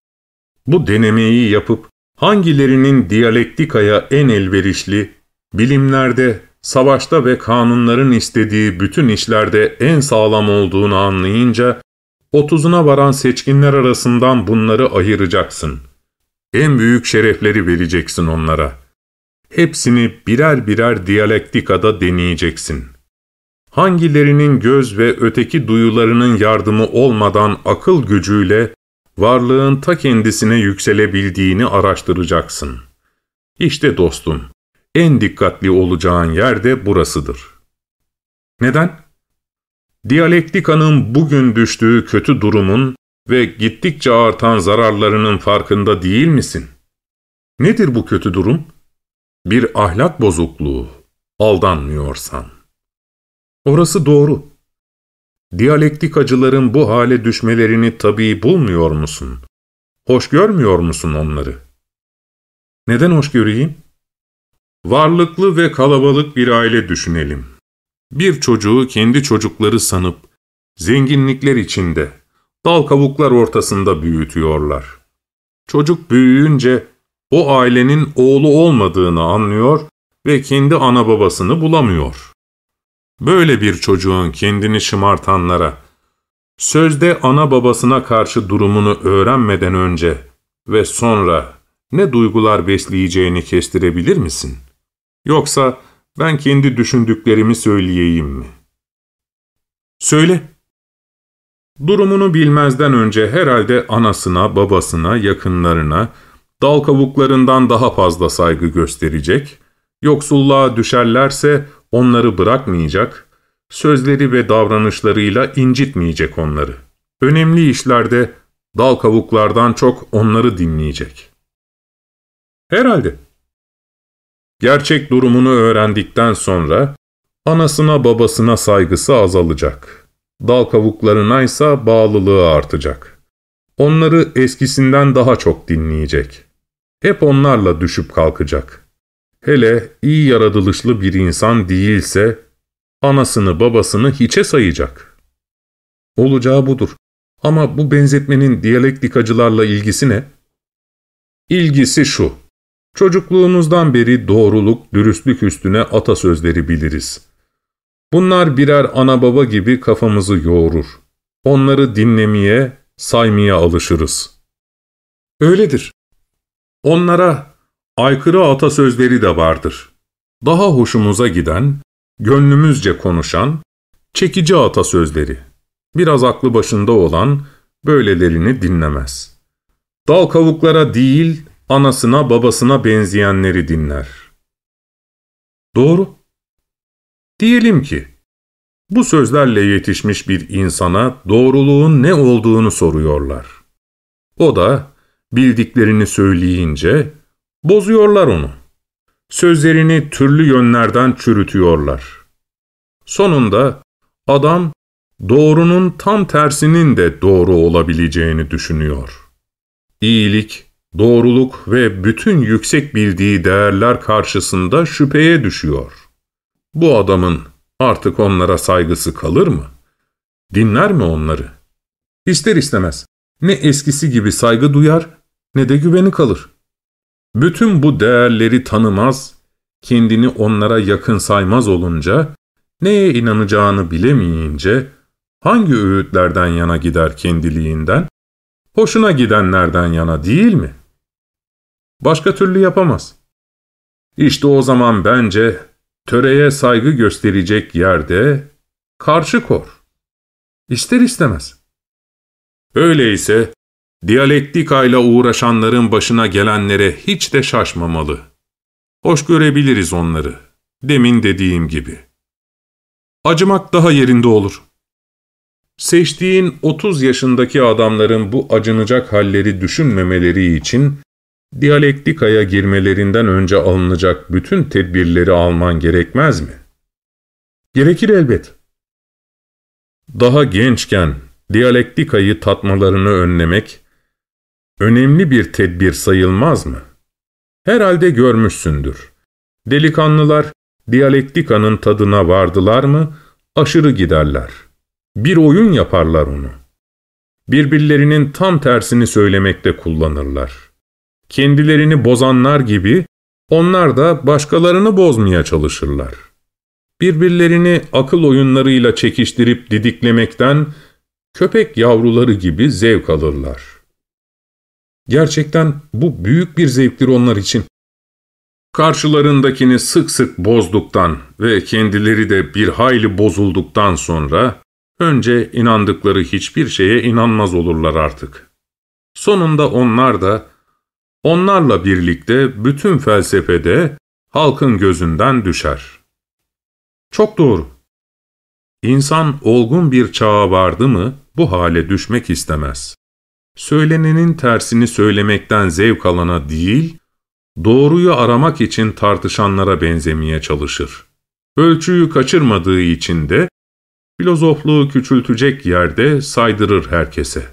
Bu denemeyi yapıp hangilerinin diyalektikaya en elverişli, bilimlerde, savaşta ve kanunların istediği bütün işlerde en sağlam olduğunu anlayınca, otuzuna varan seçkinler arasından bunları ayıracaksın. En büyük şerefleri vereceksin onlara. Hepsini birer birer diyalektikada deneyeceksin. Hangilerinin göz ve öteki duyularının yardımı olmadan akıl gücüyle varlığın ta kendisine yükselebildiğini araştıracaksın. İşte dostum, en dikkatli olacağın yer de burasıdır. Neden? Diyalektikanın bugün düştüğü kötü durumun ve gittikçe artan zararlarının farkında değil misin? Nedir bu kötü durum? Bir ahlak bozukluğu, aldanmıyorsan. Orası doğru. Diyalektikacıların bu hale düşmelerini tabii bulmuyor musun? Hoş görmüyor musun onları? Neden hoş göreyim? Varlıklı ve kalabalık bir aile düşünelim. Bir çocuğu kendi çocukları sanıp, zenginlikler içinde, dal kavuklar ortasında büyütüyorlar. Çocuk büyüyünce o ailenin oğlu olmadığını anlıyor ve kendi ana babasını bulamıyor. Böyle bir çocuğun kendini şımartanlara, sözde ana babasına karşı durumunu öğrenmeden önce ve sonra ne duygular besleyeceğini kestirebilir misin? Yoksa ben kendi düşündüklerimi söyleyeyim mi? Söyle. Durumunu bilmezden önce herhalde anasına, babasına, yakınlarına, dal kavuklarından daha fazla saygı gösterecek, yoksulluğa düşerlerse onları bırakmayacak, sözleri ve davranışlarıyla incitmeyecek onları. Önemli işlerde dal kavuklardan çok onları dinleyecek. Herhalde. Gerçek durumunu öğrendikten sonra anasına babasına saygısı azalacak. Dal kavuklarına ise bağlılığı artacak. Onları eskisinden daha çok dinleyecek. Hep onlarla düşüp kalkacak. Hele iyi yaratılışlı bir insan değilse anasını babasını hiçe sayacak. Olacağı budur. Ama bu benzetmenin diyalektikacılarla ilgisi ne? İlgisi şu. Çocukluğumuzdan beri doğruluk, dürüstlük üstüne atasözleri biliriz. Bunlar birer ana baba gibi kafamızı yoğurur. Onları dinlemeye, saymaya alışırız. Öyledir. Onlara aykırı atasözleri de vardır. Daha hoşumuza giden, gönlümüzce konuşan, çekici atasözleri. Biraz aklı başında olan böylelerini dinlemez. Dal kavuklara değil, anasına babasına benzeyenleri dinler. Doğru. Diyelim ki, Bu sözlerle yetişmiş bir insana doğruluğun ne olduğunu soruyorlar. O da bildiklerini söyleyince bozuyorlar onu. Sözlerini türlü yönlerden çürütüyorlar. Sonunda adam doğrunun tam tersinin de doğru olabileceğini düşünüyor. İyilik, doğruluk ve bütün yüksek bildiği değerler karşısında şüpheye düşüyor. Bu adamın artık onlara saygısı kalır mı? Dinler mi onları? İster istemez ne eskisi gibi saygı duyar ne de güveni kalır. Bütün bu değerleri tanımaz, kendini onlara yakın saymaz olunca, neye inanacağını bilemeyince, hangi öğütlerden yana gider kendiliğinden? Hoşuna gidenlerden yana değil mi? Başka türlü yapamaz. İşte o zaman bence töreye saygı gösterecek yerde karşı kor. İster istemez. Öyleyse diyalektikayla uğraşanların başına gelenlere hiç de şaşmamalı. Hoş görebiliriz onları. Demin dediğim gibi. Acımak daha yerinde olur. Seçtiğin otuz yaşındaki adamların bu acınacak halleri düşünmemeleri için diyalektikaya girmelerinden önce alınacak bütün tedbirleri alman gerekmez mi? Gerekir elbet. Daha gençken diyalektikayı tatmalarını önlemek önemli bir tedbir sayılmaz mı? Herhalde görmüşsündür. Delikanlılar diyalektikanın tadına vardılar mı aşırı giderler. Bir oyun yaparlar onu. Birbirlerinin tam tersini söylemekte kullanırlar. Kendilerini bozanlar gibi onlar da başkalarını bozmaya çalışırlar. Birbirlerini akıl oyunlarıyla çekiştirip didiklemekten köpek yavruları gibi zevk alırlar. Gerçekten bu büyük bir zevktir onlar için. Karşılarındakini sık sık bozduktan ve kendileri de bir hayli bozulduktan sonra önce inandıkları hiçbir şeye inanmaz olurlar artık. Sonunda onlar da onlarla birlikte bütün felsefede halkın gözünden düşer. Çok doğru. İnsan olgun bir çağa vardı mı bu hale düşmek istemez. Söylenenin tersini söylemekten zevk alana değil, doğruyu aramak için tartışanlara benzemeye çalışır. Ölçüyü kaçırmadığı için de filozofluğu küçültecek yerde saydırır herkese.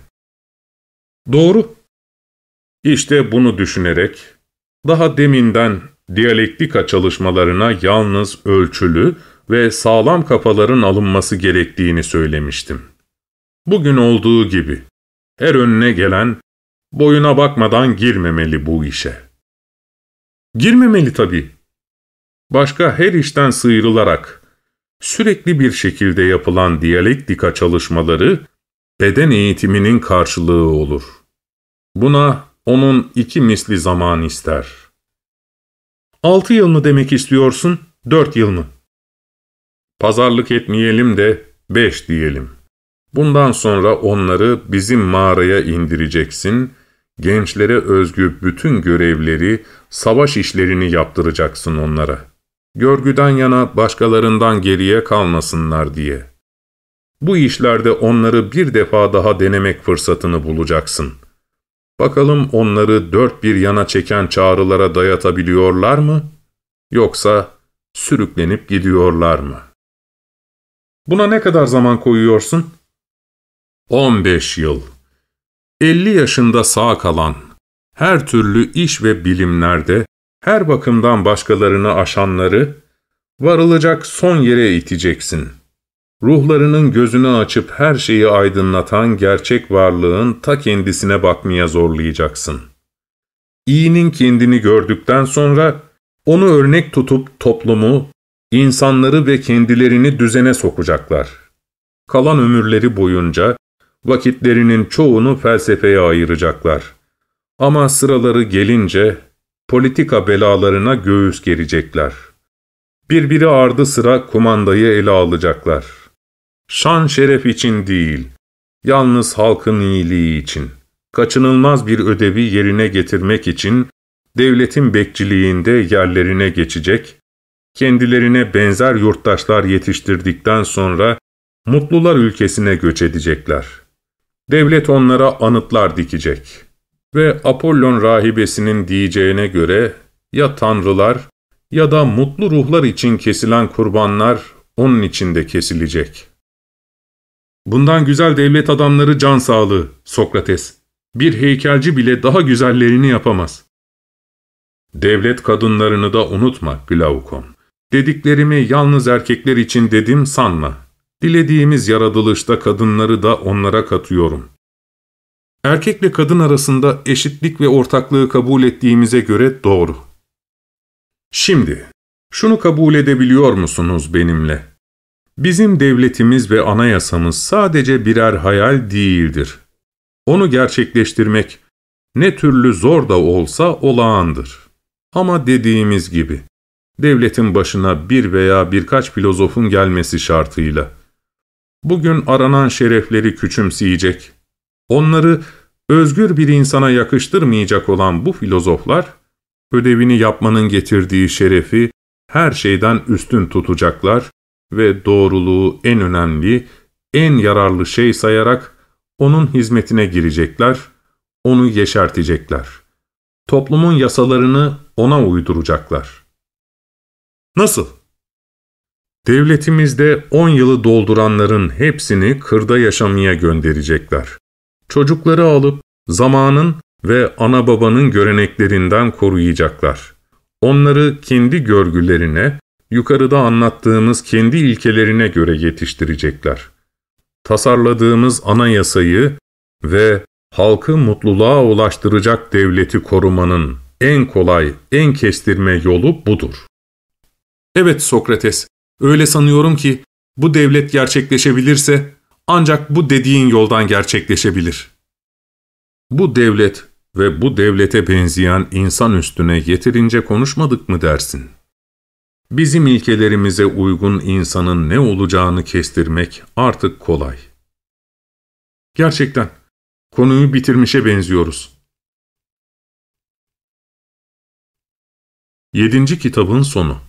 Doğru. İşte bunu düşünerek, daha deminden diyalektika çalışmalarına yalnız ölçülü ve sağlam kafaların alınması gerektiğini söylemiştim. Bugün olduğu gibi, her önüne gelen, boyuna bakmadan girmemeli bu işe. Girmemeli tabii. Başka her işten sıyrılarak, sürekli bir şekilde yapılan diyalektika çalışmaları, beden eğitiminin karşılığı olur. Buna onun iki misli zaman ister. Altı yıl mı demek istiyorsun, dört yıl mı? Pazarlık etmeyelim de beş diyelim. Bundan sonra onları bizim mağaraya indireceksin, gençlere özgü bütün görevleri, savaş işlerini yaptıracaksın onlara. Görgüden yana başkalarından geriye kalmasınlar diye. Bu işlerde onları bir defa daha denemek fırsatını bulacaksın. Bakalım onları dört bir yana çeken çağrılara dayatabiliyorlar mı? Yoksa sürüklenip gidiyorlar mı? Buna ne kadar zaman koyuyorsun? on beş yıl. elli yaşında sağ kalan, her türlü iş ve bilimlerde, her bakımdan başkalarını aşanları, varılacak son yere iteceksin. Ruhlarının gözünü açıp her şeyi aydınlatan gerçek varlığın ta kendisine bakmaya zorlayacaksın. İyinin kendini gördükten sonra, onu örnek tutup toplumu, insanları ve kendilerini düzene sokacaklar. Kalan ömürleri boyunca, vakitlerinin çoğunu felsefeye ayıracaklar. Ama sıraları gelince, politika belalarına göğüs gerecekler. Birbiri ardı sıra kumandayı ele alacaklar. Şan şeref için değil, yalnız halkın iyiliği için, kaçınılmaz bir ödevi yerine getirmek için, devletin bekçiliğinde yerlerine geçecek, kendilerine benzer yurttaşlar yetiştirdikten sonra mutlular ülkesine göç edecekler. Devlet onlara anıtlar dikecek. Ve Apollon rahibesinin diyeceğine göre ya tanrılar ya da mutlu ruhlar için kesilen kurbanlar onun için de kesilecek. Bundan güzel devlet adamları can sağlığı, Sokrates. Bir heykelci bile daha güzellerini yapamaz. Devlet kadınlarını da unutma Glaukon. Dediklerimi yalnız erkekler için dedim sanma. Dilediğimiz yaratılışta kadınları da onlara katıyorum. Erkekle kadın arasında eşitlik ve ortaklığı kabul ettiğimize göre doğru. Şimdi, şunu kabul edebiliyor musunuz benimle? Bizim devletimiz ve anayasamız sadece birer hayal değildir. Onu gerçekleştirmek ne türlü zor da olsa olağandır. Ama dediğimiz gibi, devletin başına bir veya birkaç filozofun gelmesi şartıyla. Bugün aranan şerefleri küçümseyecek, onları özgür bir insana yakıştırmayacak olan bu filozoflar, ödevini yapmanın getirdiği şerefi her şeyden üstün tutacaklar ve doğruluğu en önemli, en yararlı şey sayarak onun hizmetine girecekler, onu yeşertecekler. Toplumun yasalarını ona uyduracaklar. Nasıl? Devletimizde on yılı dolduranların hepsini kırda yaşamaya gönderecekler. Çocukları alıp zamanın ve ana babanın göreneklerinden koruyacaklar. Onları kendi görgülerine, yukarıda anlattığımız kendi ilkelerine göre yetiştirecekler. Tasarladığımız anayasayı ve halkı mutluluğa ulaştıracak devleti korumanın en kolay, en kestirme yolu budur. Evet Sokrates, öyle sanıyorum ki bu devlet gerçekleşebilirse ancak bu dediğin yoldan gerçekleşebilir. Bu devlet ve bu devlete benzeyen insan üstüne yeterince konuşmadık mı dersin? Bizim ilkelerimize uygun insanın ne olacağını kestirmek artık kolay. Gerçekten, konuyu bitirmişe benziyoruz. Yedinci kitabın sonu.